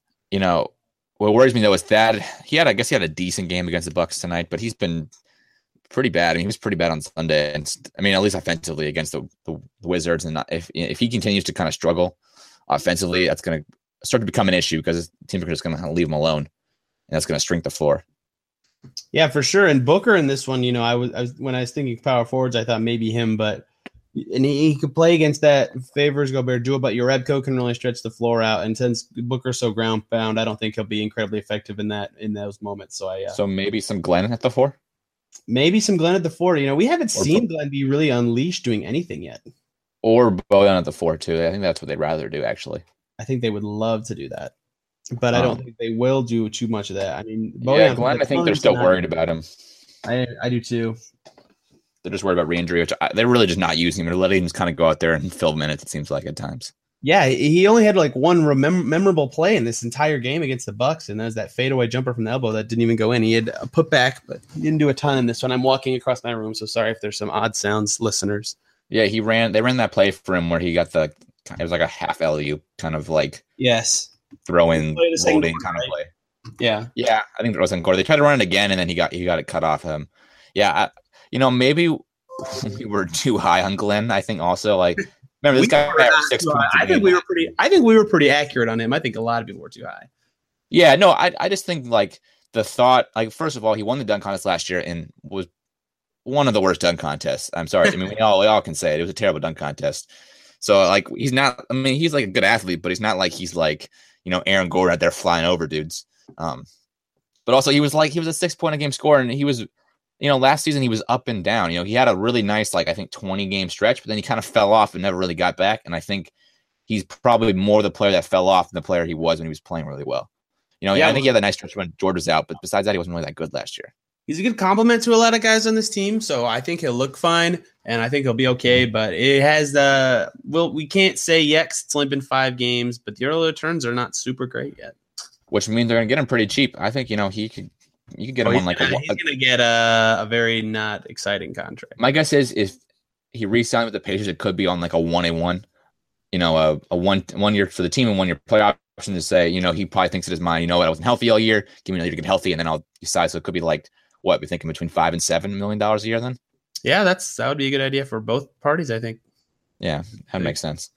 What worries me though is Thad. I guess he had a decent game against the Bucks tonight, but he's been pretty bad. I mean, he was pretty bad on Sunday, and at least offensively against the Wizards. And if he continues to kind of struggle offensively, that's going to start to become an issue because his team are just going to leave him alone, and that's going to shrink the floor. Yeah, for sure. And Booker in this one, I was when I was thinking power forwards, I thought maybe him, but he could play against that Favors Gobert duo, but Jerebko can really stretch the floor out. And since Booker's so ground bound, I don't think he'll be incredibly effective in those moments. So maybe some Glenn at the 4. Maybe some Glenn at the 4. We haven't seen Glenn be really unleashed doing anything yet. Or Bojan at the 4 too. I think that's what they'd rather do. Actually, I think they would love to do that. But I don't think they will do too much of that. Bojan, Glenn, I think they're still worried about him. I do too. They're just worried about re-injury, which they're really just not using him. They're letting him just kind of go out there and fill minutes, it seems like, at times. Yeah, he only had like one memorable play in this entire game against the Bucks, and that was that fadeaway jumper from the elbow that didn't even go in. He had a putback, but he didn't do a ton in this one. I'm walking across my room, so sorry if there's some odd sounds, listeners. Yeah, they ran that play for him where he got it was like a half alley-oop kind of like throw-in, loading kind of play. Yeah. Yeah, I think it was in quarter. They tried to run it again, and then he got it cut off him. Yeah, maybe we were too high on Glenn. I think also remember this guy averaged 6 points. I think we were pretty accurate on him. I think a lot of people were too high. Yeah, no, I just think the thought first of all, he won the dunk contest last year and was one of the worst dunk contests. I'm sorry. We all can say it. It was a terrible dunk contest. So he's not. He's like a good athlete, but he's not like he's like Aaron Gordon out there flying over dudes. But also he was a 6 point a game scorer, and he was last season he was up and down. He had a really nice, I think 20 game stretch, but then he kind of fell off and never really got back. And I think he's probably more the player that fell off than the player he was when he was playing really well. I think he had a nice stretch when George was out, but besides that, he wasn't really that good last year. He's a good compliment to a lot of guys on this team, so I think he'll look fine, and I think he'll be okay. But it has we can't say yet 'cause it's only been 5 games, but the early returns are not super great yet. Which means they're going to get him pretty cheap. I think, you could get him on he's going to get a very not exciting contract. My guess is if he re-signed with the Pacers, it could be on like a 1-1, a 1 year for the team and 1 year playoff option to say, he probably thinks in his mind, I wasn't healthy all year. Give me another year to get healthy, and then I'll decide. So it could be like, we're thinking between $5 and $7 million a year then? Yeah, that would be a good idea for both parties, I think. Yeah, that makes sense.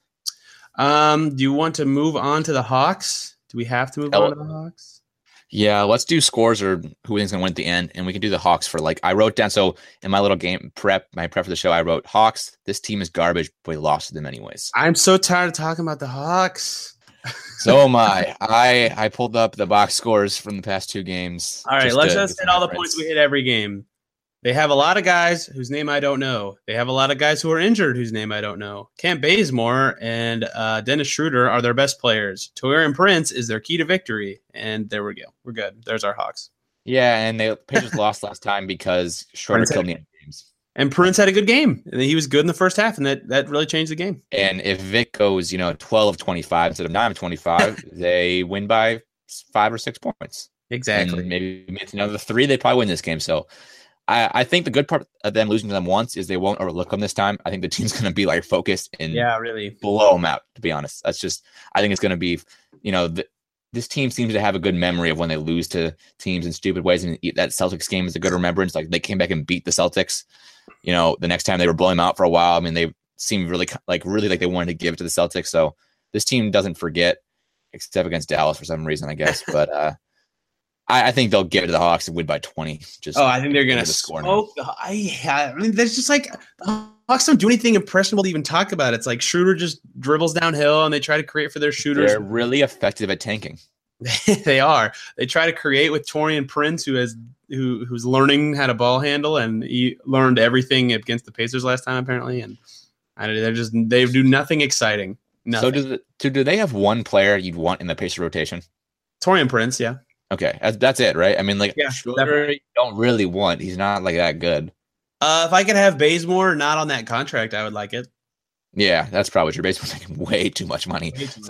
Do you want to move on to the Hawks? Do we have to move on to the Hawks? Yeah, let's do scores or who we think's going to win at the end, and we can do the Hawks for I wrote down, so in my little game prep for the show, I wrote Hawks, this team is garbage, but we lost to them anyways. I'm so tired of talking about the Hawks. So am I. I pulled up the box scores from the past 2 games. All right, let's just hit all the points we hit every game. They have a lot of guys whose name I don't know. They have a lot of guys who are injured whose name I don't know. Kent Bazemore and Dennis Schroeder are their best players. Taurean Prince is their key to victory. And there we go. We're good. There's our Hawks. Yeah, and the Pacers lost last time because Schroeder killed the end games. And Prince had a good game. And he was good in the first half, and that really changed the game. And if Vic goes, 12 of 25 instead of 9 of 25, they win by 5 or 6 points. Exactly. And maybe it's another 3, they probably win this game. So I think the good part of them losing to them once is they won't overlook them this time. I think the team's going to be focused and really blow them out, to be honest. I think it's going to be, this team seems to have a good memory of when they lose to teams in stupid ways. And that Celtics game is a good remembrance. They came back and beat the Celtics. The next time they were blowing them out for a while. I mean, they seemed really like they wanted to give it to the Celtics. So this team doesn't forget, except against Dallas for some reason, I guess. But I think they'll give it to the Hawks and win by 20. I think they're going to smoke. There's just the Hawks don't do anything impressionable to even talk about. It's like Schroeder just dribbles downhill and they try to create for their shooters. They're really effective at tanking. They are. They try to create with Taurean Prince, who's learning how to ball handle, and he learned everything against the Pacers last time apparently. And they do nothing exciting. Nothing. So do they have one player you'd want in the Pacer rotation? Taurean Prince, yeah. Okay, that's it, right? I mean, Schroeder, you don't really want. He's not that good. If I could have Bazemore not on that contract, I would like it. Yeah, that's probably true. Bazemore's making way too much money.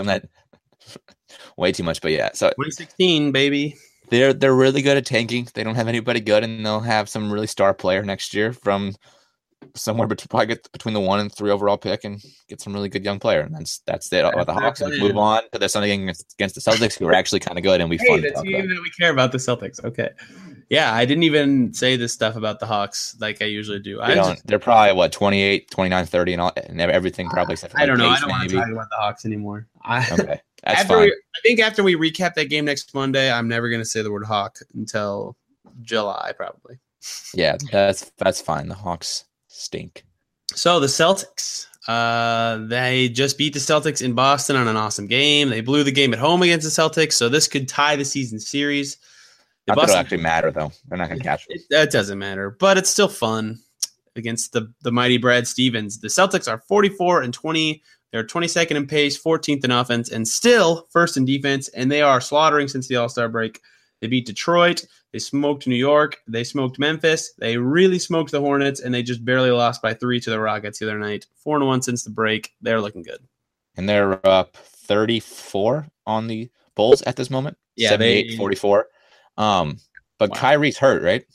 Way too much, but yeah. So 2016, baby. They're really good at tanking. They don't have anybody good, and they'll have some really star player next year from somewhere probably get between the 1 and 3 overall pick and get some really good young player. And that's it about the Hawks. And move on to there's something against the Celtics, who are actually kind of good and fun. The team that we care about, the Celtics. Okay. Yeah, I didn't even say this stuff about the Hawks like I usually do. They're probably 28, 29, 30 and all, and everything probably except for I don't know. I don't want to talk about the Hawks anymore. Okay. That's fine. I think after we recap that game next Monday, I'm never going to say the word Hawk until July probably. Yeah, that's fine. The Hawks stink. So the Celtics, they just beat the Celtics in Boston on an awesome game. They blew the game at home against the Celtics, so this could tie the season series. Not that it'll actually matter, though. They're not going to catch it. That doesn't matter, but it's still fun against the mighty Brad Stevens. The Celtics are 44-20. They're 22nd in pace, 14th in offense, and still first in defense, and they are slaughtering since the All-Star break. They beat Detroit. They smoked New York. They smoked Memphis. They really smoked the Hornets, and they just barely lost by 3 to the Rockets the other night. 4-1 since the break. They're looking good. And they're up 34 on the Bulls at this moment. Yeah, 78-44. But wow. Kyrie's hurt, right?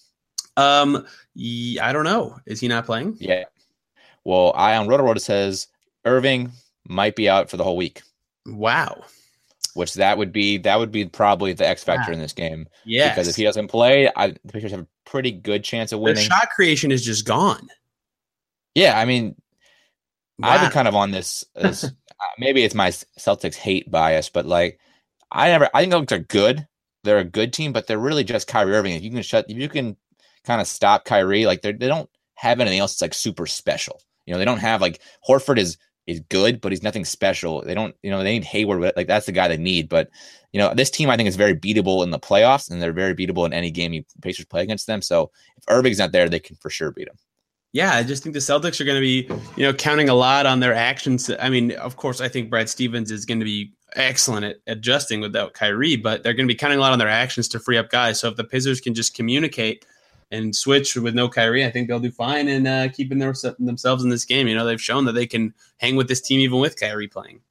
I don't know. Is he not playing? Yeah. Well, on Roto-Roto says Irving might be out for the whole week. Wow. Which that would be probably the X factor in this game. Yeah. Because if he doesn't play, the Pacers have a pretty good chance of winning. Their shot creation is just gone. Yeah, I mean, I've been kind of on this. Maybe it's my Celtics hate bias, but I think they're good. They're a good team, but they're really just Kyrie Irving. If you can kind of stop Kyrie, they don't have anything else that's super special. They don't have Horford is is good, but he's nothing special. They don't, they need Hayward. Like that's the guy they need. But this team I think is very beatable in the playoffs, and they're very beatable in any game Pacers play against them. So if Irving's not there, they can for sure beat him. Yeah, I just think the Celtics are going to be, counting a lot on their actions. I mean, of course, I think Brad Stevens is going to be excellent at adjusting without Kyrie, but they're going to be counting a lot on their actions to free up guys. So if the Pacers can just communicate and switch with no Kyrie, I think they'll do fine in keeping themselves in this game. They've shown that they can hang with this team even with Kyrie playing.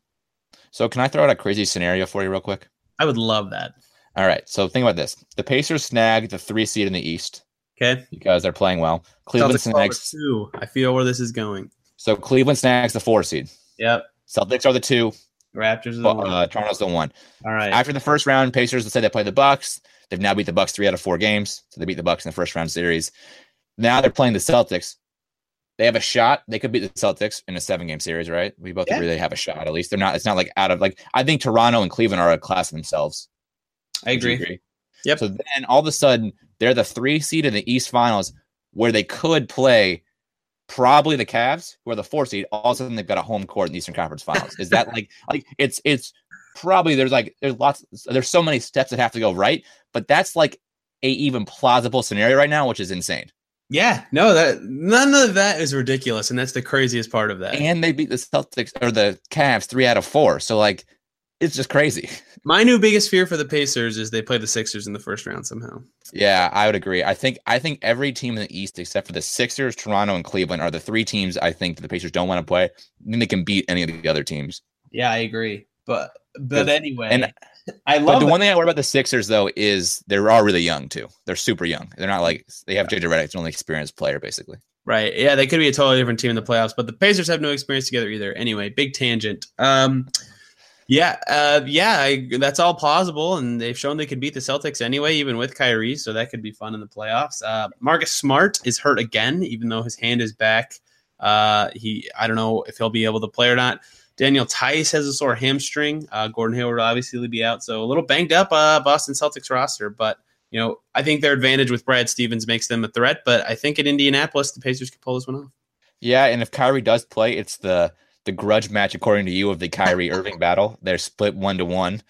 So can I throw out a crazy scenario for you real quick? I would love that. All right, so think about this. The Pacers snag the 3 seed in the East. Okay. Because they're playing well. Cleveland snags 2. I feel where this is going. So Cleveland snags the 4 seed. Yep. Celtics are the 2. Raptors are the 1. Toronto's the 1. All right. After the first round, Pacers, let's say they play the Bucks. They've now beat the Bucks 3 out of 4 games. So they beat the Bucks in the first round series. Now they're playing the Celtics. They have a shot. They could beat the Celtics in a 7-game series, right? We both agree they have a shot. At least it's not like out of I think Toronto and Cleveland are a class of themselves. I agree. Yep. So then all of a sudden they're the 3 seed in the East Finals, where they could play probably the Cavs, who are the 4 seed. All of a sudden they've got a home court in the Eastern Conference Finals. Is that it's probably there's so many steps that have to go right, but that's like a even plausible scenario right now, which is insane. Yeah, no, none of that is ridiculous, and that's the craziest part of that. And they beat the Celtics or the Cavs 3 out of 4, so it's just crazy. My new biggest fear for the Pacers is they play the Sixers in the first round somehow. Yeah, I would agree. I think every team in the East except for the Sixers, Toronto, and Cleveland are the 3 teams I think that the Pacers don't want to play. I think they can beat any of the other teams. Yeah, I agree. But anyway, and I love. But the one thing I worry about the Sixers though is they're all really young too. They're super young. They're not they have JJ Redick's the only experienced player basically. Right. Yeah, they could be a totally different team in the playoffs, but the Pacers have no experience together either. Anyway, big tangent. That's all plausible, and they've shown they could beat the Celtics anyway, even with Kyrie, so that could be fun in the playoffs. Marcus Smart is hurt again, even though his hand is back. I don't know if he'll be able to play or not. Daniel Tice has a sore hamstring. Gordon Hayward will obviously be out, so a little banged up Boston Celtics roster, but I think their advantage with Brad Stevens makes them a threat, but I think at Indianapolis, the Pacers could pull this one off. Yeah, and if Kyrie does play, it's the grudge match, according to you, of the Kyrie Irving battle. They're split 1-1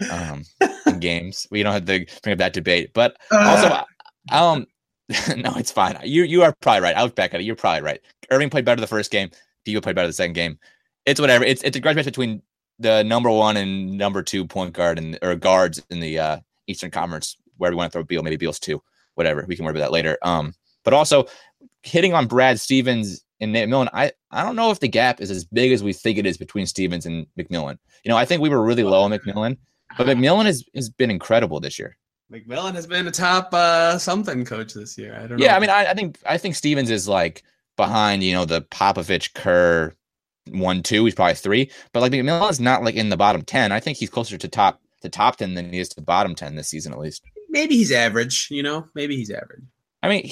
in games. We don't have to bring up that debate. But also, no, it's fine. You are probably right. I look back at it. You're probably right. Irving played better the first game. Diva played better the second game. It's whatever. It's a grudge match between the number 1 and number 2 point guard or guards in the Eastern Conference, where we want to throw Beal. Maybe Beal's 2. Whatever. We can worry about that later. But also hitting on Brad Stevens and Nate McMillan, I don't know if the gap is as big as we think it is between Stevens and McMillan. I think we were really low on McMillan, but McMillan has been incredible this year. McMillan has been a top something coach this year. I don't know. Yeah, I mean, I think Stevens is behind, the Popovich, Kerr 1-2. He's probably 3, but McMillan is not in the bottom 10. I think he's closer to top 10 than he is to bottom 10 this season at least. Maybe he's average. Maybe he's average. I mean,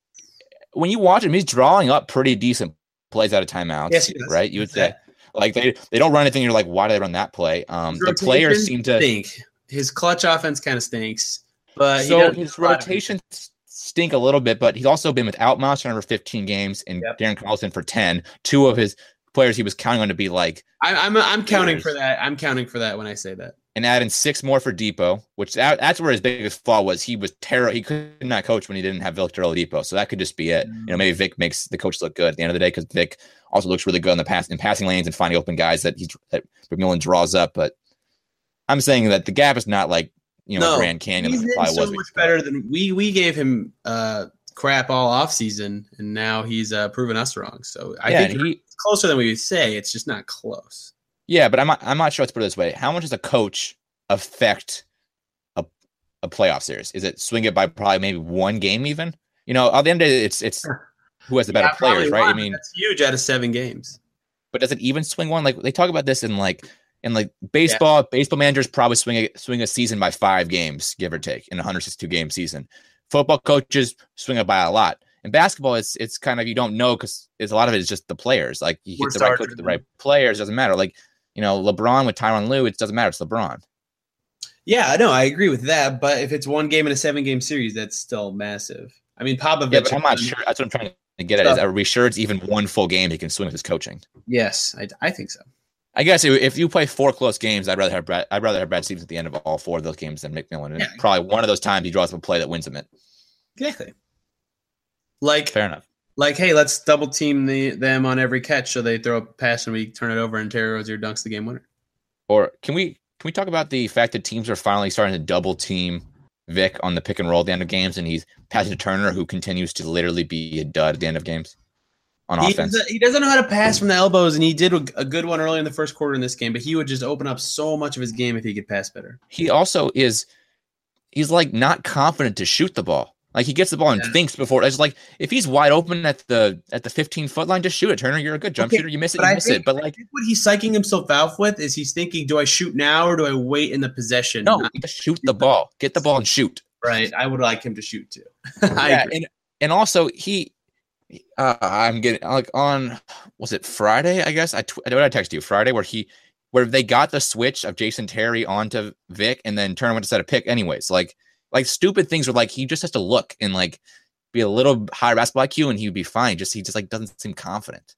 when you watch him, he's drawing up pretty decent plays out of timeouts. Yes, he does. Right? You would say they don't run anything. You're like, why do they run that play? The players seem to stink. His clutch offense kind of stinks, but his rotations stink a little bit. But he's also been without Miles Turner for 15 games and Darren Collison for 10. 2 of his players he was counting on to be I'm counting for that. I'm counting for that when I say that. And adding 6 more for Depot, which that's where his biggest flaw was. He was terrible. He could not coach when he didn't have Victor Oladipo. So that could just be it. Maybe Vic makes the coach look good at the end of the day, because Vic also looks really good in passing lanes and finding open guys that McMillan draws up. But I'm saying that the gap is not Grand Canyon. He's been so much better than we gave him crap all offseason, and now he's proven us wrong. So I think he's closer than we would say. It's just not close. Yeah, but I'm not sure. Let's put it this way: how much does a coach affect a playoff series? Is it swing it by probably maybe 1 game even? At the end of the day, it's who has the better players, right? I mean, that's huge out of 7 games. But does it even swing 1? They talk about this in baseball. Yeah. Baseball managers probably swing a season by 5 games, give or take, in a 162 game season. Football coaches swing it by a lot. In basketball, it's kind of, you don't know, because a lot of it is just the players. You get the right coach with the right players, doesn't matter. LeBron with Tyronn Lue, it doesn't matter. It's LeBron. Yeah, no, I agree with that. But if it's 1 game in a 7-game series, that's still massive. I mean, Popovich. Yeah, but I'm not sure. That's what I'm trying to get at. Is, are we sure it's even one full game he can swing with his coaching? Yes, I think so. I guess if you play 4 close games, I'd rather have Brad Stevens at the end of all 4 of those games than McMillan. And probably one of those times he draws up a play that wins him it. Exactly. Like, fair enough. Like, hey, let's double team them on every catch so they throw a pass and we turn it over and Terry Rozier dunks the game winner. Or can we talk about the fact that teams are finally starting to double team Vic on the pick and roll at the end of games, and he's passing to Turner, who continues to literally be a dud at the end of games on offense. He doesn't know how to pass from the elbows, and he did a good one early in the first quarter in this game, but he would just open up so much of his game if he could pass better. He also he's like not confident to shoot the ball. Like he gets the ball and thinks before. It's like if he's wide open at the 15-foot line, just shoot it, Turner. You're a good jump shooter. You miss it, you miss it. But like what he's psyching himself out with is he's thinking, do I shoot now or do I wait in the possession? No, just shoot the ball. Get the ball and shoot. Right. I would like him to shoot too. Yeah, and also I'm getting like on, was it Friday? I guess I texted you Friday where they got the switch of Jason Terry onto Vic and then Turner went to set a pick anyways. Like stupid things are like he just has to look and like be a little higher basketball IQ and he would be fine. He just like doesn't seem confident.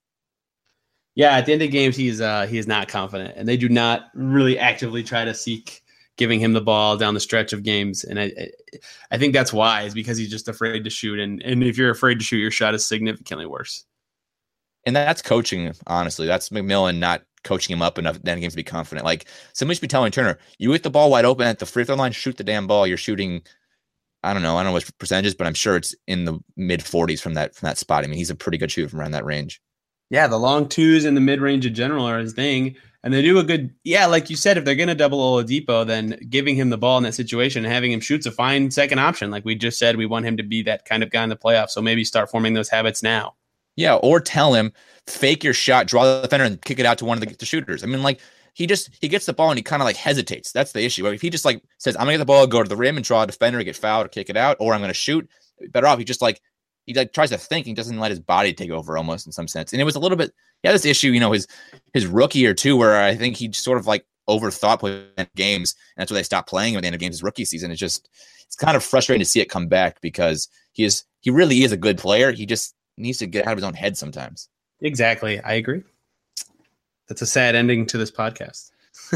Yeah, at the end of games he is not confident, and they do not really actively try to seek giving him the ball down the stretch of games. And I think that's why, is because he's just afraid to shoot. And if you're afraid to shoot, your shot is significantly worse. And that's coaching, honestly. That's McMillan not coaching him up enough then games to be confident. Like somebody should be telling Turner, you hit the ball wide open at the free throw line, shoot the damn ball. You're shooting, I don't know what percentages, but I'm sure it's in the mid 40s from that spot. I mean, he's a pretty good shooter from around that range. Yeah, the long twos and the mid range in general are his thing. And they do a good, like you said, if they're going to double Oladipo, then giving him the ball in that situation and having him shoot's a fine second option. Like we just said, we want him to be that kind of guy in the playoffs. So maybe start forming those habits now. Yeah, or tell him, fake your shot, draw the defender, and kick it out to one of the shooters. I mean, like he gets the ball and he kind of like hesitates. That's the issue. If he just like says, I'm going to get the ball, go to the rim and draw a defender, get fouled or kick it out, or I'm going to shoot, better off. He tries to think. He doesn't let his body take over almost in some sense. And it was a little bit, this issue, his rookie year too, where I think he sort of like overthought playing games. And that's why they stopped playing him at the end of games his rookie season. It's kind of frustrating to see it come back because he really is a good player. He just needs to get out of his own head sometimes. Exactly. I agree. That's a sad ending to this podcast.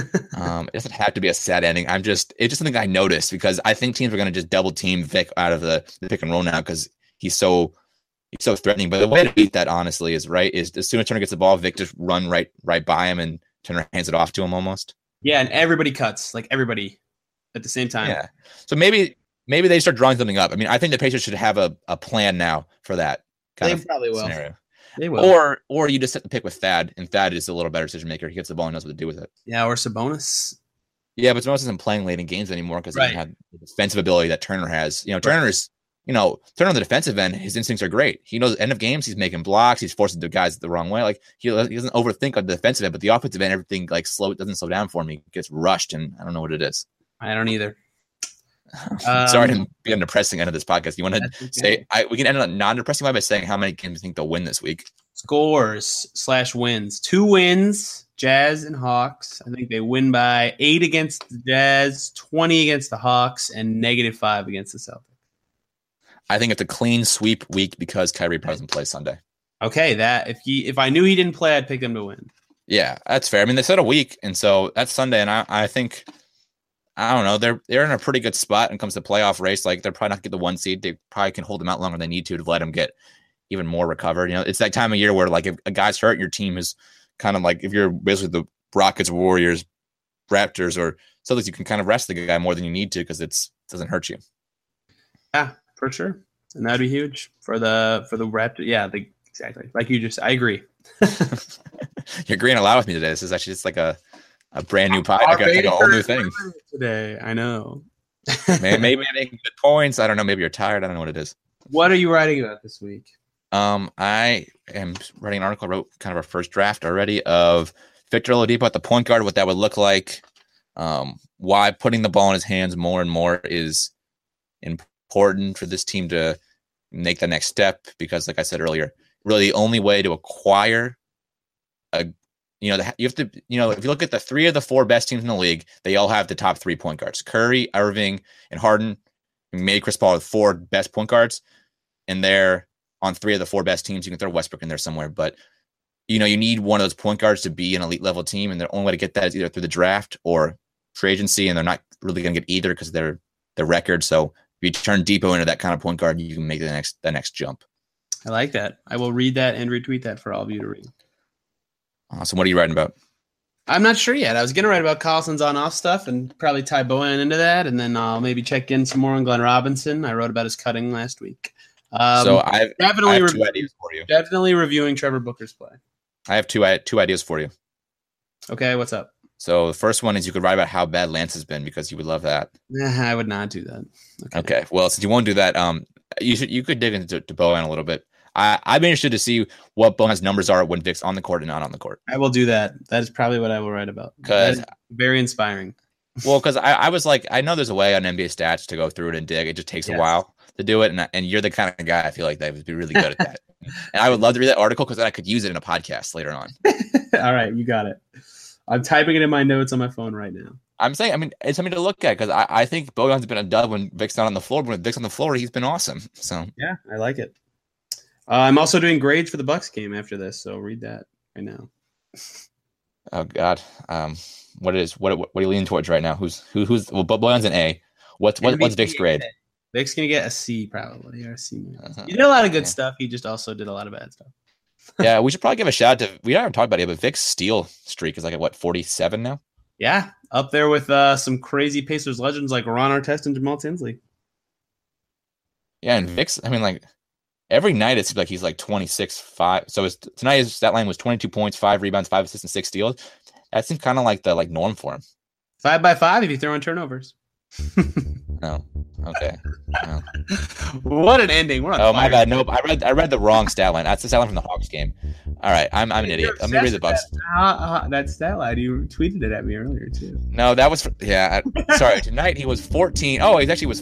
It doesn't have to be a sad ending. It's just something I noticed because I think teams are going to just double team Vic out of the pick and roll now because he's so threatening. But the way to beat that, honestly, is as soon as Turner gets the ball, Vic just run right by him and Turner hands it off to him almost. Yeah, and everybody cuts, like everybody at the same time. Yeah. So maybe they start drawing something up. I mean, I think the Pacers should have a plan now for that kind of probably will. scenario. They will. Or you just set the pick with Thad, and Thad is a little better decision maker. He gets the ball and knows what to do with it. Yeah, or Sabonis. Yeah, but Sabonis isn't playing late in games anymore because he doesn't have the defensive ability that Turner has. Turner's Turner on the defensive end, his instincts are great. He knows end of games, he's making blocks, he's forcing the guys the wrong way. Like he doesn't overthink on the defensive end, but the offensive end, everything doesn't slow down for him. He gets rushed, and I don't know what it is. I don't either. Sorry to be on the depressing end of this podcast. You want to say we can end on a non-depressing way by saying how many games you think they'll win this week? Scores/wins. 2 wins, Jazz and Hawks. I think they win by 8 against the Jazz, 20 against the Hawks, and -5 against the Celtics. I think it's a clean sweep week because Kyrie doesn't play Sunday. Okay, that if I knew he didn't play, I'd pick them to win. Yeah, that's fair. I mean, they said a week, and so that's Sunday, and I think I don't know. They're in a pretty good spot when it comes to playoff race. Like they're probably not going to get the 1 seed. They probably can hold them out longer than they need to let them get even more recovered. It's that time of year where like if a guy's hurt, your team is kind of like if you're basically the Rockets, Warriors, Raptors, or Celtics, you can kind of rest the guy more than you need to because it doesn't hurt you. Yeah, for sure, and that'd be huge for the Raptors. Yeah, exactly. Like you just, I agree. You're agreeing a lot with me today. This is actually just like a brand new pie. I got like a whole new thing today. I know. maybe making good points. I don't know. Maybe you're tired. I don't know what it is. What are you writing about this week? I am writing an article. I wrote kind of our first draft already of Victor Oladipo at the point guard, what that would look like. Why putting the ball in his hands more and more is important for this team to make the next step. Because, like I said earlier, really the only way to acquire you have to, if you look at the 3 of the 4 best teams in the league, they all have the top 3 point guards: Curry, Irving, and Harden. Maybe Chris Paul are the 4 best point guards. and they're on 3 of the 4 best teams. You can throw Westbrook in there somewhere, but you need one of those point guards to be an elite level team, and the only way to get that is either through the draft or free agency, and they're not really going to get either because they're their record. So if you turn Depot into that kind of point guard, you can make the next jump. I like that. I will read that and retweet that for all of you to read. Awesome. What are you writing about? I'm not sure yet. I was going to write about Collison's on-off stuff and probably tie Bojan into that, and then I'll maybe check in some more on Glenn Robinson. I wrote about his cutting last week. So I have 2 ideas for you. Definitely reviewing Trevor Booker's play. I have two ideas for you. Okay, what's up? So the first one is you could write about how bad Lance has been because you would love that. I would not do that. Okay. Well, since you won't do that, you could dig into Bojan a little bit. I'd be interested to see what Bojan's numbers are when Vic's on the court and not on the court. I will do that. That is probably what I will write about. Because very inspiring. Well, because I was like, I know there's a way on NBA stats to go through it and dig. It just takes a while to do it, and you're the kind of guy I feel like that would be really good at that. And I would love to read that article because then I could use it in a podcast later on. All right, you got it. I'm typing it in my notes on my phone right now. I'm saying, I mean, it's something to look at because I think Bojan's been a dud when Vic's not on the floor. But when Vic's on the floor, he's been awesome. So yeah, I like it. I'm also doing grades for the Bucks game after this, so read that right now. Oh God, what are you leaning towards right now? Who's well, Bojan's an A. What's Vic's grade? Vic's gonna get a C probably, or a C. He did a lot of good stuff. He just also did a lot of bad stuff. Yeah, we should probably give a shout out to. We haven't talked about it, but Vic's steal streak is like at 47 now. Yeah, up there with some crazy Pacers legends like Ron Artest and Jamal Tinsley. Yeah, and Vic's, I mean, like every night it seems like he's like 26-5. So tonight his stat line was 22 points, 5 rebounds, 5 assists, and 6 steals. That seems kind of like the norm for him. 5 by 5 if you throw in turnovers. No. Okay. No. What an ending. We're on fire. My bad. Nope. I read the wrong stat line. That's the stat line from the Hawks game. All right. I'm an idiot. Let me read the Bucks. That stat line, you tweeted it at me earlier too. No, that was sorry. Tonight he was 14. Oh, he actually was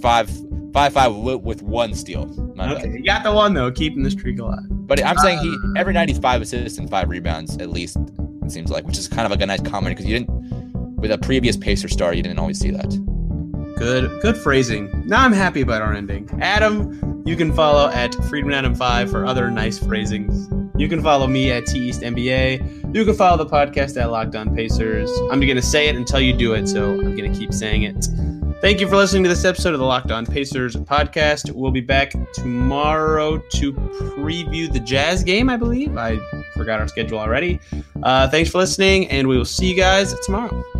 5 with 1 steal. My bad. You got the one though, keeping the streak alive. But I'm saying every night he's 5 assists and 5 rebounds at least. It seems like, which is kind of like a nice comment because you didn't, with a previous Pacer star, you didn't always see that. Good phrasing. Now I'm happy about our ending. Adam, you can follow at FreedomAdam5 for other nice phrasings. You can follow me at TEastNBA. You can follow the podcast at Locked On Pacers. I'm going to say it until you do it, so I'm going to keep saying it. Thank you for listening to this episode of the Locked On Pacers podcast. We'll be back tomorrow to preview the Jazz game, I believe. I forgot our schedule already. Thanks for listening, and we will see you guys tomorrow.